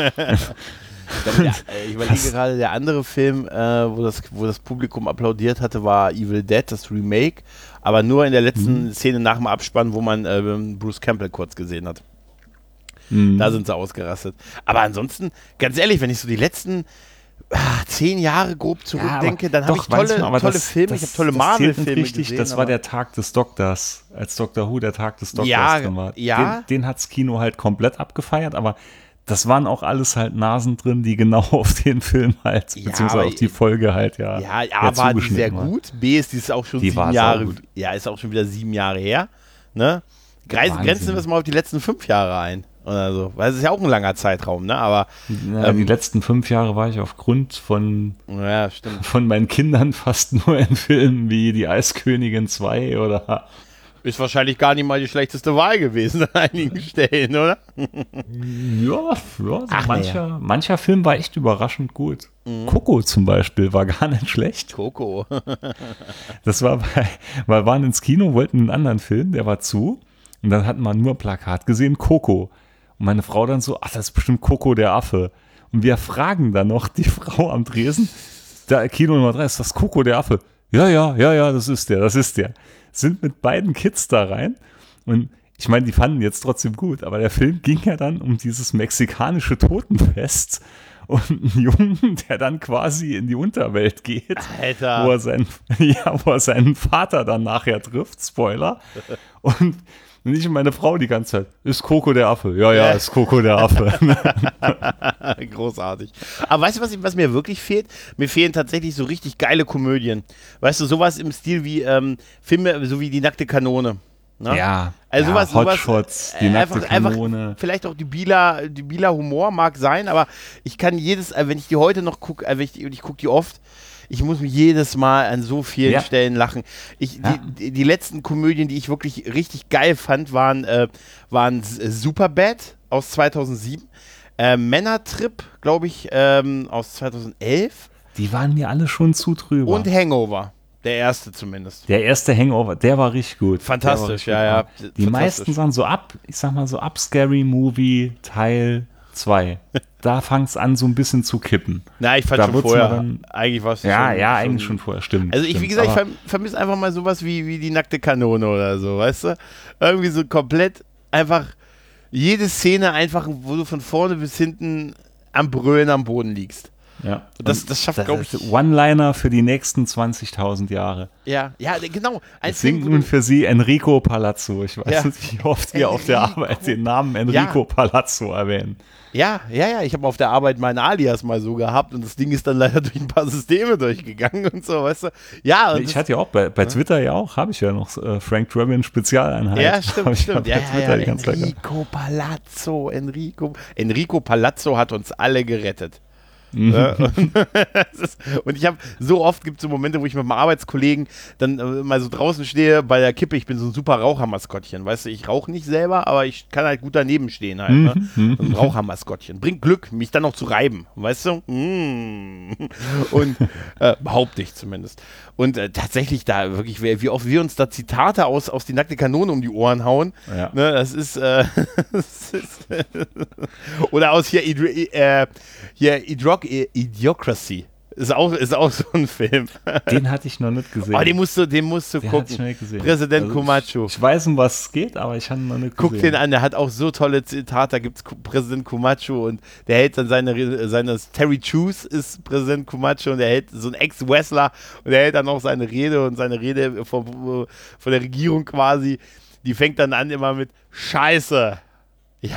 Dann, ja, äh, ich überlege gerade, der andere Film, äh, wo, das, wo das Publikum applaudiert hatte, war Evil Dead, das Remake, aber nur in der letzten Mhm. Szene nach dem Abspann, wo man äh, Bruce Campbell kurz gesehen hat. Mhm. Da sind sie ausgerastet. Aber ansonsten, ganz ehrlich, wenn ich so die letzten ah, zehn Jahre grob zurückdenke, aber dann habe doch, ich tolle, weiß man, aber tolle das- Filme, das- ich habe tolle das zählt nicht Marvel-Filme richtig, gesehen. das war aber- der Tag des Doktors, als Doctor Who der Tag des Doktors Ja, drin war. ja. Den, den hat's Kino halt komplett abgefeiert, aber das waren auch alles halt Nasen drin, die genau auf den Film halt, Ja, beziehungsweise aber auf die Folge halt, ja. Ja, ja, A, war die sehr zugeschnitten war. gut, B, ist die ist auch schon Die sieben war Jahre, saugut. ja, ist auch schon wieder sieben Jahre her, ne? Greis, Wahnsinn. grenzen wir es mal auf die letzten fünf Jahre ein, oder so, weil es ist ja auch ein langer Zeitraum, ne, aber, Ja, Ähm, die letzten fünf Jahre war ich aufgrund von, ja, stimmt. von meinen Kindern fast nur in Filmen wie Die Eiskönigin zwei oder Ist wahrscheinlich gar nicht mal die schlechteste Wahl gewesen an einigen Stellen, oder? ja, ja so Ach, mancher, mancher Film war echt überraschend gut. Coco zum Beispiel war gar nicht schlecht. Coco. Das war bei, wir waren ins Kino, wollten einen anderen Film, der war zu. Und dann hatten wir nur ein Plakat gesehen, Coco. Und meine Frau dann so, ach, das ist bestimmt Coco der Affe. Und wir fragen dann noch die Frau am Tresen, da Kino Nummer drei, ist das Coco der Affe? Ja, ja, ja, ja, das ist der, das ist der. Sind mit beiden Kids da rein. Und ich meine, die fanden jetzt trotzdem gut, aber der Film ging ja dann um dieses mexikanische Totenfest und einen Jungen, der dann quasi in die Unterwelt geht, Alter. Wo, er seinen, ja, wo er seinen Vater dann nachher trifft, Spoiler, und ich und meine Frau die ganze Zeit, ist Coco der Affe? Ja, ja, ist Coco der Affe. Großartig. Aber weißt du, was, was mir wirklich fehlt? Mir fehlen tatsächlich so richtig geile Komödien. Weißt du, sowas im Stil wie ähm, Filme, so wie Die nackte Kanone. Ne? Ja, also ja, sowas, Hotshots, sowas, Die äh, nackte einfach, Kanone. Einfach vielleicht auch die Bila, die Bila Humor mag sein, aber ich kann jedes, äh, wenn ich die heute noch gucke, äh, ich, ich gucke die oft, ich muss mich jedes Mal an so vielen Ja. Stellen lachen. Ich, Ja. die, die, die letzten Komödien, die ich wirklich richtig geil fand, waren, äh, waren Superbad aus zweitausendsieben, äh, Männertrip, glaube ich, ähm, aus zweitausendelf Die waren mir alle schon zu drüber. und Hangover, der erste zumindest. Der erste Hangover, der war richtig gut. Fantastisch, Der war ja, richtig ja. gut. Die Fantastisch. meisten sind so ab, ich sag mal so ab Scary Movie Teil zwei. Da fängt es an, so ein bisschen zu kippen. Na, ich fand Da schon wird's vorher, mal dann- eigentlich war es Ja, schon, ja, eigentlich schon vorher, stimmt. Also ich, wie stimmt, gesagt, ich aber- verm vermisse einfach mal sowas wie, wie die nackte Kanone oder so, weißt du? Irgendwie so komplett einfach jede Szene einfach, wo du von vorne bis hinten am Brüllen am Boden liegst. Ja. Das- das schafft, glaub ich- ist One-Liner für die nächsten zwanzigtausend Jahre. Ja, ja, genau. Ein Es singt Film, wo nun du- für Sie Enrico Palazzo. Ich weiß Ja. nicht, wie oft wir auf der Enrico. Arbeit den Namen Enrico Palazzo erwähnen. Ja, ja, ja, ich habe auf der Arbeit meinen Alias mal so gehabt und das Ding ist dann leider durch ein paar Systeme durchgegangen und so, weißt du? Ja, und Ich hatte ja auch bei, bei Twitter ja auch, habe ich ja noch äh, Frank Drabin Spezialeinheit. ja, Hab stimmt, ich stimmt. bei Ja, Twitter ja, die ja. ganze Zeit gehabt. Enrico Palazzo, Enrico. Enrico Palazzo hat uns alle gerettet. Mhm. Ja, und, das ist, und ich habe so oft gibt es so Momente, wo ich mit meinem Arbeitskollegen dann äh, mal so draußen stehe bei der Kippe. Ich bin so ein super Rauchermaskottchen, weißt du, ich rauche nicht selber, aber ich kann halt gut daneben stehen halt. Ne? Mhm. So ein Rauchermaskottchen. Bringt Glück, mich dann noch zu reiben, weißt du? Mm. Und äh, behaupte ich zumindest. Und äh, tatsächlich da wirklich, wie, wie oft wir uns da Zitate aus, aus die nackte Kanone um die Ohren hauen. Ja. Ne, das ist, äh, das ist äh, oder aus hier, Idri- äh, hier Idro- Idiocracy. Ist auch, ist auch so ein Film. Den hatte ich noch nicht gesehen. Oh, den musst du, den musst du Den hatte gucken. ich noch nicht gesehen. Präsident Also Camacho. Ich, ich weiß, um was es geht, aber ich habe ihn noch nicht Guck gesehen. den an, der hat auch so tolle Zitate. Da gibt es Präsident Camacho und der hält dann seine, Re- seine Terry Crews ist Präsident Camacho und der hält so ein Ex-Wrestler und der hält dann auch seine Rede und seine Rede von, von der Regierung quasi, die fängt dann an immer mit Scheiße. Ja,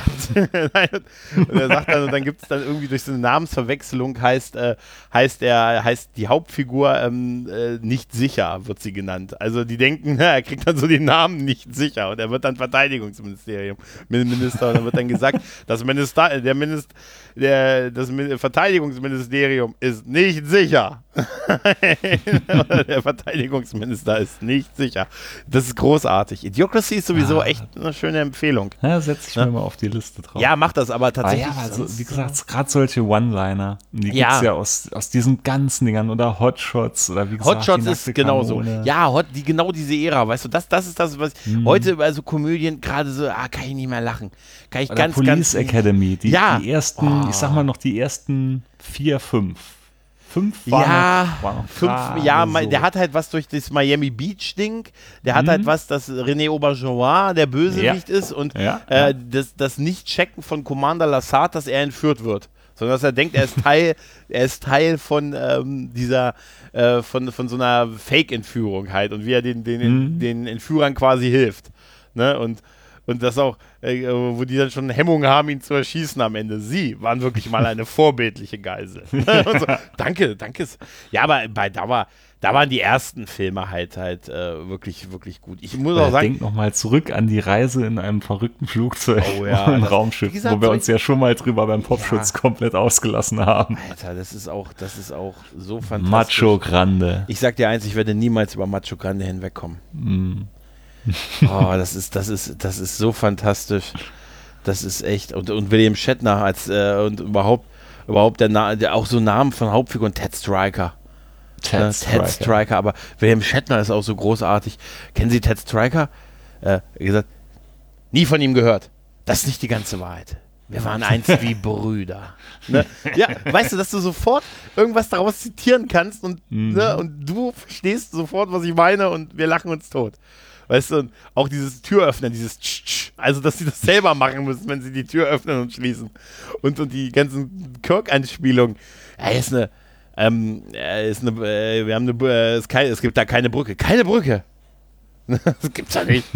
und er sagt dann, und dann gibt es dann irgendwie durch so eine Namensverwechslung heißt, äh, heißt er, heißt die Hauptfigur ähm, äh, nicht sicher, wird sie genannt. Also die denken, na, er kriegt dann so den Namen nicht sicher und er wird dann Verteidigungsministerium Minister und dann wird dann gesagt, das Minister, der Minister, der, das Min- Verteidigungsministerium ist nicht sicher. Der Verteidigungsminister ist nicht sicher. Das ist großartig. Idiocracy ist sowieso Ah. echt eine schöne Empfehlung. Ja, setze ich Ja. mir mal auf die Liste drauf. Ja, mach das aber Aber tatsächlich. ja, also, sonst- wie gesagt, gerade solche One-Liner, die Ja. gibt es ja aus, aus diesen ganzen Dingern oder Hotshots oder wie gesagt, Hotshots die ist nackte genauso. Kanone. Ja, Hot, die, genau diese Ära, weißt du, das, das ist das, was Mhm. heute bei so Komödien gerade so, ah, kann ich nicht mehr lachen. Kann ich Oder ganz, Police ganz. Academy, die, Ja. die ersten, Oh. ich sag mal noch die ersten vier, fünf. Fünf waren Ja, noch, waren noch fünf, gerade ja, so. der hat halt was durch das Miami Beach-Ding. Der hat Mhm. halt was, dass René Auberjonois der Bösewicht ist und Ja, äh, ja. das, das Nicht-Checken von Commander Lassard, dass er entführt wird. Sondern dass er denkt, er ist Teil, er ist Teil von ähm, dieser, äh, von, von so einer Fake-Entführung halt und wie er den, den, Mhm. den Entführern quasi hilft. Ne? Und, und das auch, äh, wo die dann schon Hemmungen haben, ihn zu erschießen am Ende. Sie waren wirklich mal eine vorbildliche Geisel. Und so, danke, danke. Ja, aber bei da war, da waren die ersten Filme halt halt äh, wirklich, wirklich gut. Ich muss auch Äh, sagen, Denk nochmal zurück an die Reise in einem verrückten Flugzeug Oh ja, oder im das- Raumschiff, wie gesagt, wo wir soll uns ja schon mal drüber beim Popschutz Ja. komplett ausgelassen haben. Alter, das ist auch, das ist auch so fantastisch. Macho Grande. Ich sag dir eins, ich werde niemals über Macho Grande hinwegkommen. Mm. Oh, das ist, das ist, das ist so fantastisch. Das ist echt. Und, und William Shatner als äh, und überhaupt, überhaupt der, Na der auch so Namen von Hauptfiguren, Ted Stryker. Ted Äh, Stryker. Ted Stryker, aber William Shatner ist auch so großartig. Kennen Sie Ted Stryker? Äh, wie gesagt, nie von ihm gehört. Das ist nicht die ganze Wahrheit. Wir waren einst wie Brüder. Ne? Ja, weißt du, dass du sofort irgendwas daraus zitieren kannst und, Mhm. ne, und du verstehst sofort, was ich meine und wir lachen uns tot. Weißt du, und auch dieses Türöffnen, dieses Tsch, Tsch, also dass sie das selber machen müssen, wenn sie die Tür öffnen und schließen. Und, und die ganzen Kirk-Anspielungen. Ja, ist eine, ähm, ist eine, äh, wir haben eine, äh, es, kein, es gibt da keine Brücke. Keine Brücke! Das gibt's ja nicht.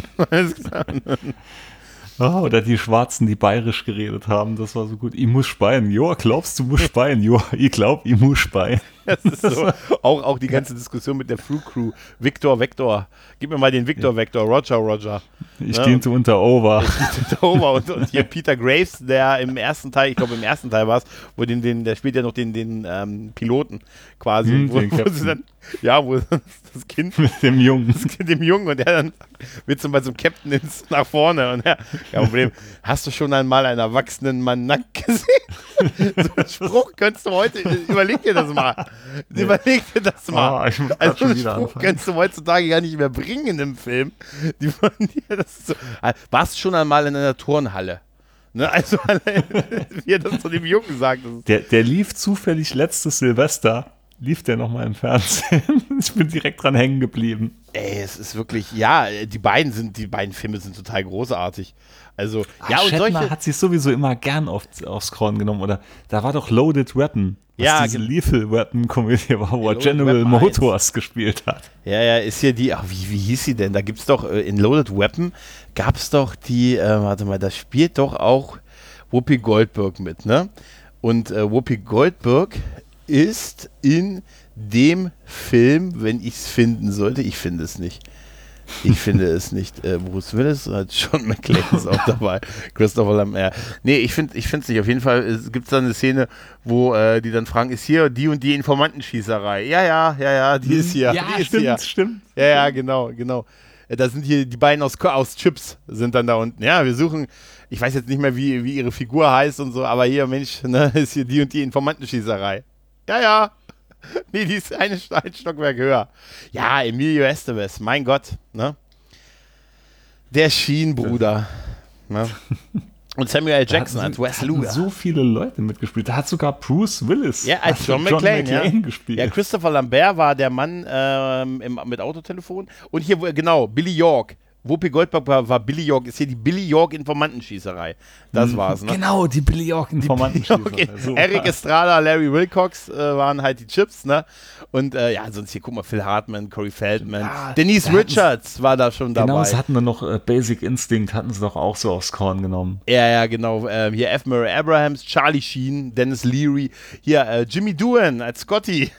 Oh, oder die Schwarzen, die bayerisch geredet haben, das war so gut. Ich muss speien. Joa, glaubst du, muss speien? Joa, ich glaub, ich muss speien. Das ist so. Auch, auch die ganze Diskussion mit der Fruit Crew. Victor, Vector. Gib mir mal den Victor, ja. Vector. Roger, Roger. Ich diente unter Over. Ich diente unter Over. Und, und hier Peter Graves, der im ersten Teil, ich glaube im ersten Teil war es, wo den, den, der spielt ja noch den, den ähm, Piloten quasi. Hm, wo, den wo sie dann, ja, wo das Kind mit dem Jungen. Das Kind dem Jungen und der dann wird so bei so einem Captain ins, nach vorne und er, ja, Problem, hast du schon einmal einen erwachsenen Mann nackt gesehen? So einen Spruch könntest du heute, überleg dir das mal. Nee. Überleg dir das mal. Oh, ich muss also schon einen wieder Spruch anfangen. kannst du heutzutage gar nicht mehr bringen im Film. Die von dir, das ist so, warst du schon einmal in einer Turnhalle? Ne, also, wie er das zu dem Jungen sagt. Der, der lief zufällig letztes Silvester. Lief der nochmal im Fernsehen? Ich bin direkt dran hängen geblieben. Ey, es ist wirklich, ja, die beiden sind, die beiden Filme sind total großartig. Also, Ach, ja, und Shatner solche hat sich sowieso immer gern auf, aufs Korn genommen, oder? Da war doch Loaded Weapon, was ja, diese Lethal Weapon Komödie war, wo ja, er General Weapon Motors gespielt hat. Ja, ja, ist hier die, ach, wie, wie hieß sie denn? Da gibt's doch, äh, in Loaded Weapon gab's doch die, äh, warte mal, da spielt doch auch Whoopi Goldberg mit, ne? Und äh, Whoopi Goldberg ist in dem Film, wenn ich es finden sollte, ich finde es nicht. Ich finde es nicht. Äh, Bruce Willis, hat John McClane ist auch dabei. Christopher Lambert. Nee, ich finde ich es nicht. Auf jeden Fall gibt es da eine Szene, wo äh, die dann fragen, ist hier die und die Informantenschießerei? Ja, ja, ja, ja, die ist hier. Ja, die ist stimmt, hier. stimmt. Ja, ja, genau, genau. Äh, Da sind hier die beiden aus, aus Chips sind dann da unten. Ja, wir suchen, ich weiß jetzt nicht mehr, wie, wie ihre Figur heißt und so, aber hier, Mensch, ne, ist hier die und die Informantenschießerei. Ja, ja. Nee, die ist eine, ein Stockwerk höher. Ja, Emilio Estevez, mein Gott, ne? Der Schienenbruder. Ne? Und Samuel L. Jackson als Wes Luger. So viele Leute mitgespielt. Da hat sogar Bruce Willis Ja, als hat John McClane, McClane ja. gespielt. Ja, Christopher Lambert war der Mann ähm, im, mit Autotelefon. Und hier, wo- genau, Billy York. Whoopi Goldberg war, war Billy York, ist hier die Billy York Informantenschießerei. Das war's, ne? Genau, die Billy York Informanten. Okay. Eric Estrada, Larry Wilcox äh, waren halt die Chips, ne? Und äh, ja, sonst hier, guck mal, Phil Hartman, Corey Feldman, Ja, Denise da Richards war da schon Genau, dabei. das hatten wir noch, äh, Basic Instinct hatten sie doch auch so aufs Korn genommen. Ja, ja, genau. Ähm, hier F. Murray Abrahams, Charlie Sheen, Dennis Leary, hier äh, Jimmy Doohan als Scotty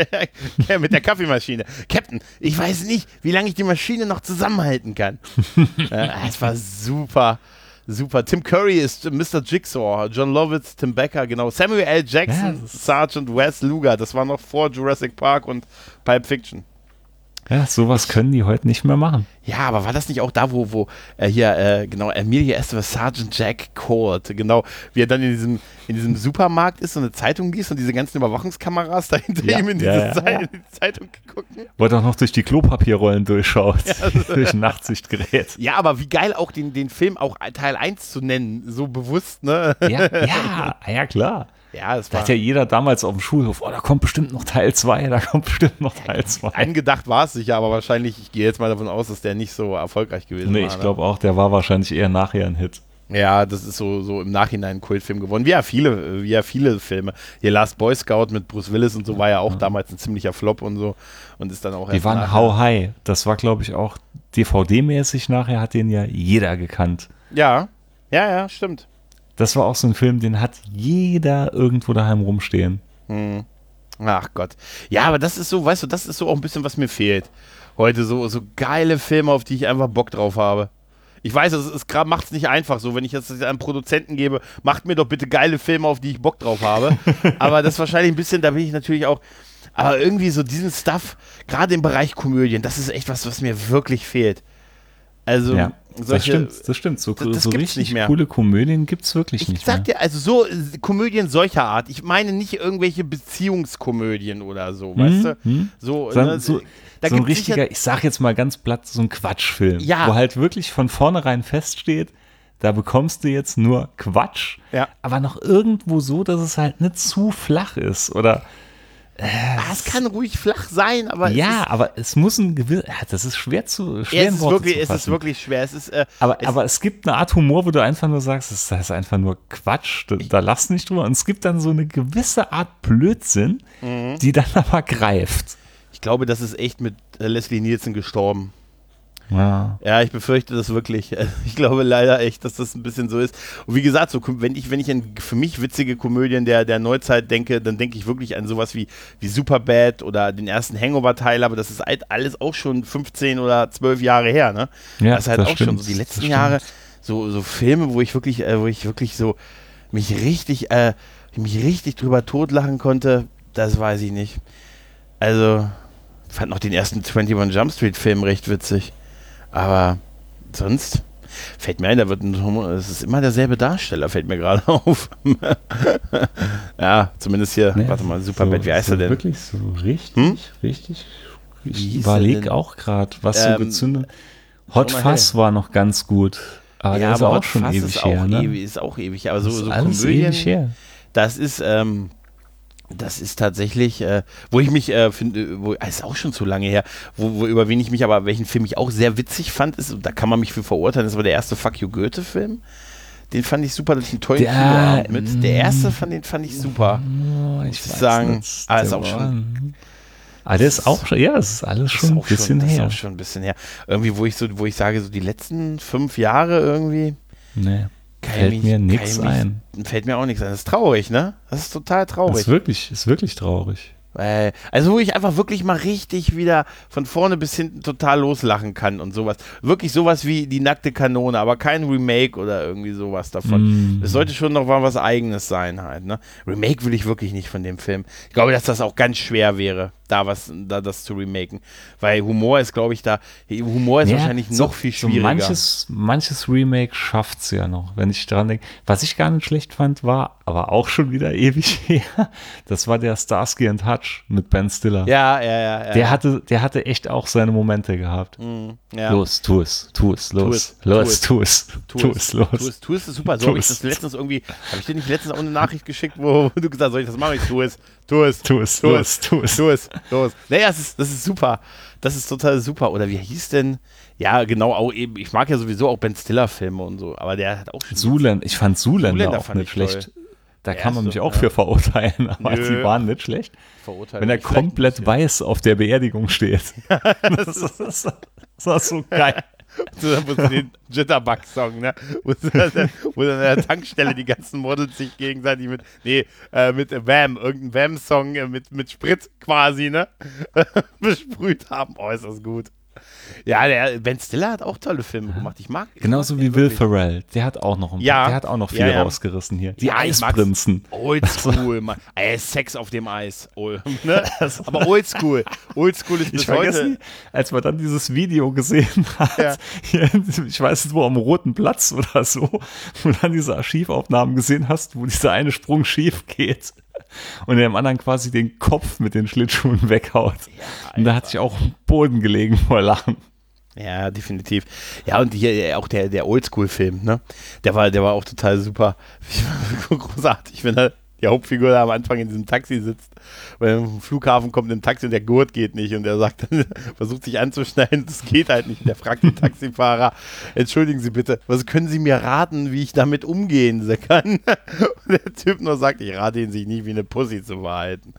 ja, mit der Kaffeemaschine. Captain, ich weiß nicht, wie lange ich die Maschine noch zusammenhalten kann. äh, es war super, super. Tim Curry ist Mister Jigsaw, John Lovitz, Tim Becker, genau. Samuel L. Jackson, Ja, das ist- Sergeant Wes Luger. Das war noch vor Jurassic Park und Pulp Fiction. Ja, sowas können die heute nicht mehr machen. Ja, aber war das nicht auch da, wo, wo äh, hier, äh, genau, Emilio Estevez, Sergeant Jack Colt, genau, wie er dann in diesem, in diesem Supermarkt ist und eine Zeitung liest und diese ganzen Überwachungskameras da hinter Ja, ihm in diese ja, ja. Zei- in die Zeitung gucken? Wo er doch noch durch die Klopapierrollen durchschaut, durch ein Nachtsichtgerät. Ja, aber wie geil auch den, den Film auch Teil eins zu nennen, so bewusst, ne? Ja, ja, ja klar. Ja, das Da war, hat ja jeder damals auf dem Schulhof, oh, da kommt bestimmt noch Teil zwei, da kommt bestimmt noch Teil zwei. angedacht war es sicher, aber wahrscheinlich, ich gehe jetzt mal davon aus, dass der nicht so erfolgreich gewesen Nee, war. ich ne? glaube auch, der war wahrscheinlich eher nachher ein Hit. Ja, das ist so, so im Nachhinein ein Kultfilm geworden. Wie ja viele, wie ja viele Filme. Hier Last Boy Scout mit Bruce Willis und so war ja auch damals ein ziemlicher Flop und so. Und ist dann auch Die erst waren nachher- How High. Das war, glaube ich, auch D V D-mäßig nachher, hat den ja jeder gekannt. Ja, ja, ja, stimmt. Das war auch so ein Film, den hat jeder irgendwo daheim rumstehen. Hm. Ach Gott. Ja, aber das ist so, weißt du, das ist so auch ein bisschen, was mir fehlt. Heute so, so geile Filme, auf die ich einfach Bock drauf habe. Ich weiß, es ist gerade, macht es nicht einfach so, wenn ich jetzt einem Produzenten gebe, macht mir doch bitte geile Filme, auf die ich Bock drauf habe. Aber das ist wahrscheinlich ein bisschen, da bin ich natürlich auch, aber irgendwie so diesen Stuff, gerade im Bereich Komödien, das ist echt was, was mir wirklich fehlt. Also, Ja, das solche, stimmt, das stimmt. So, das- das so gibt's richtig nicht mehr. coole Komödien gibt es wirklich ich nicht sag mehr. dir, also so äh, Komödien solcher Art, ich meine nicht irgendwelche Beziehungskomödien oder so, weißt du? hm. So, So, ne, so, da so ein gibt's sicher- richtiger, ich sag jetzt mal ganz platt, so ein Quatschfilm, Ja. wo halt wirklich von vornherein feststeht, da bekommst du jetzt nur Quatsch, Ja. aber noch irgendwo so, dass es halt nicht zu flach ist oder ah, es kann ruhig flach sein, aber ja, es ist, aber es muss ein gewiss, ja, das ist schwer zu schwer es in ist Worte wirklich, zu es fassen. ist wirklich schwer. Es ist, äh, aber, es, aber es gibt eine Art Humor, wo du einfach nur sagst, das ist einfach nur Quatsch, da, da lass nicht drüber. Und es gibt dann so eine gewisse Art Blödsinn, Mhm. die dann aber greift. ich glaube, das ist echt mit äh, Leslie Nielsen gestorben. Ja. Ja, ich befürchte das wirklich. Ich glaube leider echt, dass das ein bisschen so ist. Und wie gesagt, so, wenn ich, wenn ich an für mich witzige Komödien der, der Neuzeit denke, dann denke ich wirklich an sowas wie, wie Superbad oder den ersten Hangover-Teil, aber das ist halt alles auch schon fünfzehn oder zwölf Jahre her, ne? Ja, das ist halt das auch stimmt, schon so die letzten das Jahre, stimmt. so, so Filme, wo ich wirklich, äh, wo ich wirklich so mich richtig, äh, mich richtig drüber totlachen konnte, das weiß ich nicht. Also, ich fand noch den ersten einundzwanzig Jump Street Film recht witzig. Aber sonst fällt mir ein, da wird ein, es ist immer derselbe Darsteller, fällt mir gerade auf. Ja, zumindest hier, Nee, warte mal, Superbad, so, wie heißt so er denn? Wirklich so richtig, Hm? richtig. Wie Ich hieß er überlege denn? auch gerade, was Ähm, so gezündet. Hot Jonah Fuzz war noch ganz gut. Aber der ist aber auch Hot schon Fuzz ewig ist her, auch ne? ewig, ist auch ewig, aber so, Das ist so alles Komödien, ewig her. das ist, ähm, das ist tatsächlich, äh, wo ich mich äh, finde, wo, ist auch schon zu lange her, wo, wo über wen ich mich, aber welchen Film ich auch sehr witzig fand, ist, da kann man mich für verurteilen, das war der erste Fuck You Goethe-Film. Den fand ich super, da hatte ich einen tollen Der- Kinoabend mit. Der erste fand den fand ich super. Oh, Muss ich sagen, nicht, ah, ist der auch war- schon- Ah, der ist auch schon, ja, es ist alles Das schon ein ist auch bisschen das her. Ist auch schon ein bisschen her. Irgendwie, wo ich so, wo ich sage, so die letzten fünf Jahre irgendwie. Nee, kann fällt ich mir mich- nichts kann ich mich- ein. Fällt mir auch nichts ein. Das ist traurig, ne? Das ist total Das traurig. ist wirklich, ist wirklich traurig. Weil, also wo ich einfach wirklich mal richtig wieder von vorne bis hinten total loslachen kann und sowas. Wirklich sowas wie die nackte Kanone, aber kein Remake oder irgendwie sowas davon. Mm. Es sollte schon noch mal was Eigenes sein halt, ne? Remake will ich wirklich nicht von dem Film. Ich glaube, dass das auch ganz schwer wäre, da was, da das zu remaken. Weil Humor ist, glaube ich, da, Humor ist Ja, wahrscheinlich so- noch viel so schwieriger. manches, manches Remake schafft es ja noch, wenn ich dran denke. Was ich gar nicht schlecht fand, war, aber auch schon wieder ewig her, das war der Starsky and Hutch mit Ben Stiller. ja, ja, ja. ja. Der hatte, der hatte echt auch seine Momente gehabt. Mm, ja. Los, tu es, tu es, los, es, los, tu tu es, Tu, tu es, es, los. Tu es, tu es ist super. So Tu habe ich es. das letztens irgendwie, habe ich dir nicht letztens auch eine Nachricht geschickt, wo du gesagt hast, soll ich das machen? Ich tu es, tu es, Tu es, tu los, es, tu es. tu es, los. Naja, das ist, das ist super. Das ist total super. Oder wie hieß denn? Ja, genau, auch eben, ich mag ja sowieso auch Ben Stiller-Filme und so, aber der hat auch schon. Zuländer, ich fand Zuländer, Zuländer auch fand nicht ich toll. schlecht. Da Der kann man mich erste, auch ja. für verurteilen, aber Nö. die waren nicht schlecht. verurteilt. Wenn er mich vielleicht ein komplett bisschen. weiß auf der Beerdigung steht. das, ist, das, ist, das war so geil. So, dann musst du den Jitterbug-Song, ne? Wo, sie dann- wo dann an der Tankstelle die ganzen Models sich gegenseitig mit, nee, äh, mit Wham, irgendein Wham-Song äh, mit, mit Sprit quasi, ne? besprüht haben. Oh, ist das gut. Ja, der Ben Stiller hat auch tolle Filme gemacht. Ich mag ich Genauso mag wie den Will wirklich. Ferrell. Der hat auch noch, ein, Ja. der hat auch noch viel Ja, ja. rausgerissen hier. Die Ja, ich mag's. Eisprinzen. Oldschool, Mann. Ey, Sex auf dem Eis. Oh, ne? Aber oldschool. Oldschool ist bis Ich vergesse heute. nie, als man dann dieses Video gesehen hat, Ja. hier, ich weiß nicht wo, am Roten Platz oder so, wo du dann diese Archivaufnahmen gesehen hast, wo dieser eine Sprung schief geht und der dem anderen quasi den Kopf mit den Schlittschuhen weghaut. Und da hat sich auch am Boden gelegen vor Lachen. Ja, definitiv. Ja, und hier auch der, der Oldschool-Film, ne? Der war, der war auch total super. Großartig, wenn er die Hauptfigur da am Anfang in diesem Taxi sitzt, weil er am Flughafen kommt im Taxi und der Gurt geht nicht und er sagt dann, versucht sich anzuschneiden, das geht halt nicht. Und der fragt den Taxifahrer, entschuldigen Sie bitte, was können Sie mir raten, wie ich damit umgehen kann? Und der Typ nur sagt, ich rate Ihnen, sich nicht wie eine Pussy zu verhalten.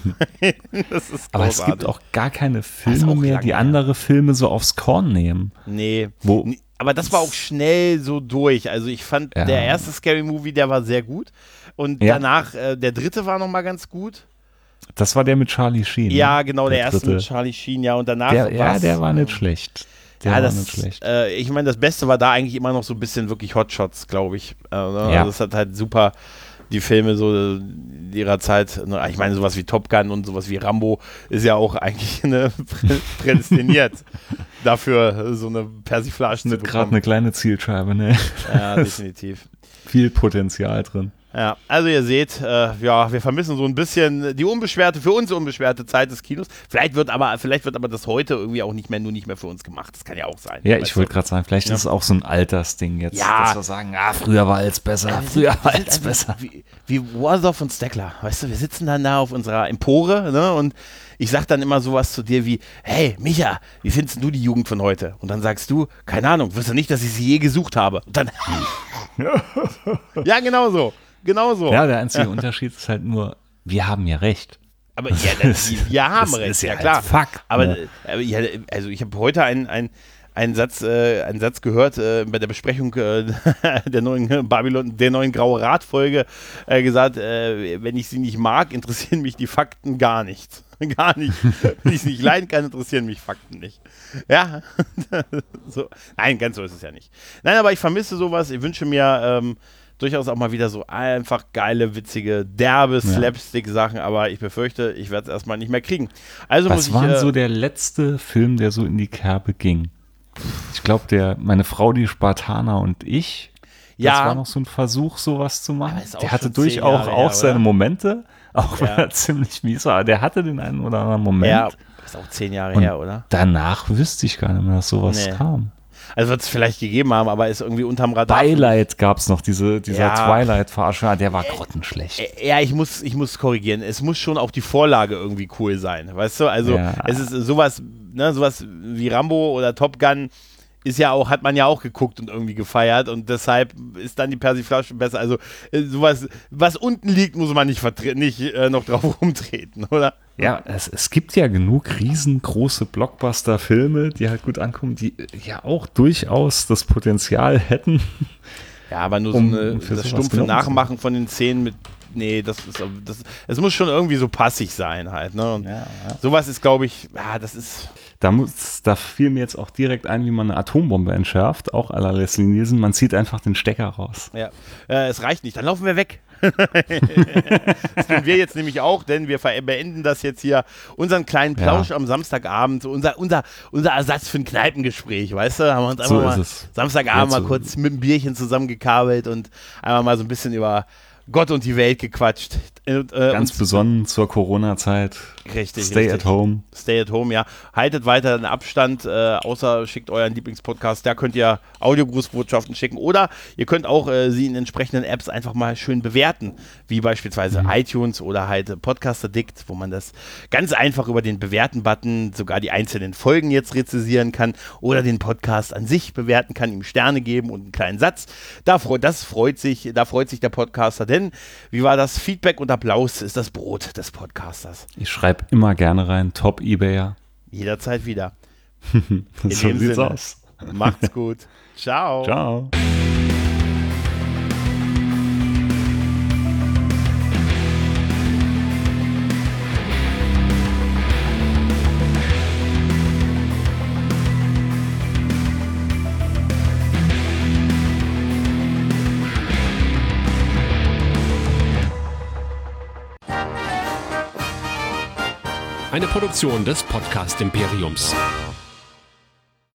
Das ist Aber es großartig. gibt auch gar keine ist Filme auch mehr, lange die her. andere Filme so aufs Korn nehmen. Nee. Wo- Nee, aber das war auch schnell so durch. Also ich fand, Ja. der erste Scary Movie, der war sehr gut. Und Ja. danach, äh, der dritte war nochmal ganz gut. Das war der mit Charlie Sheen. Ja, ne? genau, der, erste dritte. mit Charlie Sheen, ja. Und danach Der, ja, war's, der war nicht äh, schlecht. Der ja, war das, nicht schlecht. äh, ich meine, das Beste war da eigentlich immer noch so ein bisschen wirklich Hotshots, glaube ich. Äh, ne? Ja. Also das hat halt super die Filme so äh, ihrer Zeit, ne? Ich meine, sowas wie Top Gun und sowas wie Rambo ist ja auch eigentlich ne, prä- prädestiniert dafür, so eine Persiflage zu Nicht gerade bekommen. eine kleine Zielscheibe, ne? Ja, definitiv. Viel Potenzial drin. Ja, also ihr seht, äh, ja, wir vermissen so ein bisschen die unbeschwerte, für uns unbeschwerte Zeit des Kinos. Vielleicht wird aber, vielleicht wird aber das heute irgendwie auch nicht mehr, nur nicht mehr für uns gemacht. Das kann ja auch sein. Ja, ich wollte gerade sagen, vielleicht ja. ist es auch so ein Altersding jetzt, ja. dass wir sagen, ah, früher war alles besser, ja, früher sind, war alles besser. Wie, wie Warsoff und Steckler, weißt du, wir sitzen dann da auf unserer Empore, ne, und ich sag dann immer sowas zu dir wie, hey, Micha, wie findest du die Jugend von heute? Und dann sagst du, keine Ahnung, wirst du nicht, dass ich sie je gesucht habe. Und dann, ja, genau so. Genau so. Ja, der einzige Unterschied ist halt nur, wir haben ja recht. Aber ja, das, wir haben das recht, ist ja, ja klar. halt Fakt, aber, ne? aber ja, also ich habe heute einen, einen, einen, Satz, äh, einen Satz gehört äh, bei der Besprechung äh, der neuen Babylon, der neuen Graue Rat-Folge äh, gesagt, äh, wenn ich sie nicht mag, interessieren mich die Fakten gar nicht. Gar nicht. Wenn ich es nicht leiden kann, interessieren mich Fakten nicht. Ja, so. Nein, ganz so ist es ja nicht. Nein, aber ich vermisse sowas. Ich wünsche mir ähm, durchaus auch mal wieder so einfach geile, witzige, derbe Slapstick-Sachen, aber ich befürchte, ich werde es erstmal nicht mehr kriegen. Also Was muss ich, war äh, so der letzte Film, der so in die Kerbe ging? Ich glaube, der meine Frau, die Spartaner und ich, ja, das war noch so ein Versuch, sowas zu machen. ist auch Der hatte schon zehn durchaus Jahre auch her, seine oder? Momente, auch wenn Ja. er ziemlich mies war. Der hatte den einen oder anderen Moment. ja, ist auch zehn Jahre Und her, oder? danach wüsste ich gar nicht mehr, dass sowas Nee. kam. Also wird es vielleicht gegeben haben, aber ist irgendwie unterm Radar. Twilight gab es noch, diese, dieser Ja. Twilight-Verarscher, der war grottenschlecht. Äh, Ja, ich muss, ich muss korrigieren. Es muss schon auch die Vorlage irgendwie cool sein, weißt du? Also Ja. es ist sowas, ne, sowas wie Rambo oder Top Gun ist ja auch, hat man ja auch geguckt und irgendwie gefeiert und deshalb ist dann die Persiflage besser. Also äh, sowas, was unten liegt, muss man nicht, vertre- nicht äh, noch drauf rumtreten, oder? Ja, es, es gibt ja genug riesengroße Blockbuster-Filme, die halt gut ankommen, die ja auch durchaus das Potenzial hätten. Ja, aber nur Um- so eine, um für das sowas stumpfe genommen zu Nachmachen von den Szenen mit, nee, das ist, das, es muss schon irgendwie so passig sein halt, ne? Und Ja, ja. sowas ist, glaube ich, ja, das ist, Da, muss, da fiel mir jetzt auch direkt ein, wie man eine Atombombe entschärft, auch à la Leslie Nielsen. Man zieht einfach den Stecker raus. ja, äh, es reicht nicht, dann laufen wir weg. Das tun wir jetzt nämlich auch, denn wir ver- beenden das jetzt hier, unseren kleinen Plausch Ja. am Samstagabend, so unser, unser, unser Ersatz für ein Kneipengespräch, weißt du? Haben wir uns einfach So mal ist es. Samstagabend Ja, mal so- kurz mit einem Bierchen zusammengekabelt und einmal mal so ein bisschen über Gott und die Welt gequatscht. Und, äh, Ganz uns- besonnen zur Corona-Zeit. Richtig, Stay richtig. at home. Stay at home, ja. Haltet weiter den Abstand, äh, außer schickt euren Lieblingspodcast. Da könnt ihr Audiogrußbotschaften schicken oder ihr könnt auch äh, sie in entsprechenden Apps einfach mal schön bewerten, wie beispielsweise Mhm. iTunes oder halt äh, Podcast Addict, wo man das ganz einfach über den Bewerten-Button sogar die einzelnen Folgen jetzt rezisieren kann oder den Podcast an sich bewerten kann, ihm Sterne geben und einen kleinen Satz. Da freut, das freut sich, da freut sich der Podcaster, denn wie war das? Feedback und Applaus ist das Brot des Podcasters. Ich schreibe immer gerne rein, Top-Ebayer. Jederzeit wieder. So dem sieht's Sinne. aus. Macht's gut. Ciao. Ciao. Eine Produktion des Podcast Imperiums.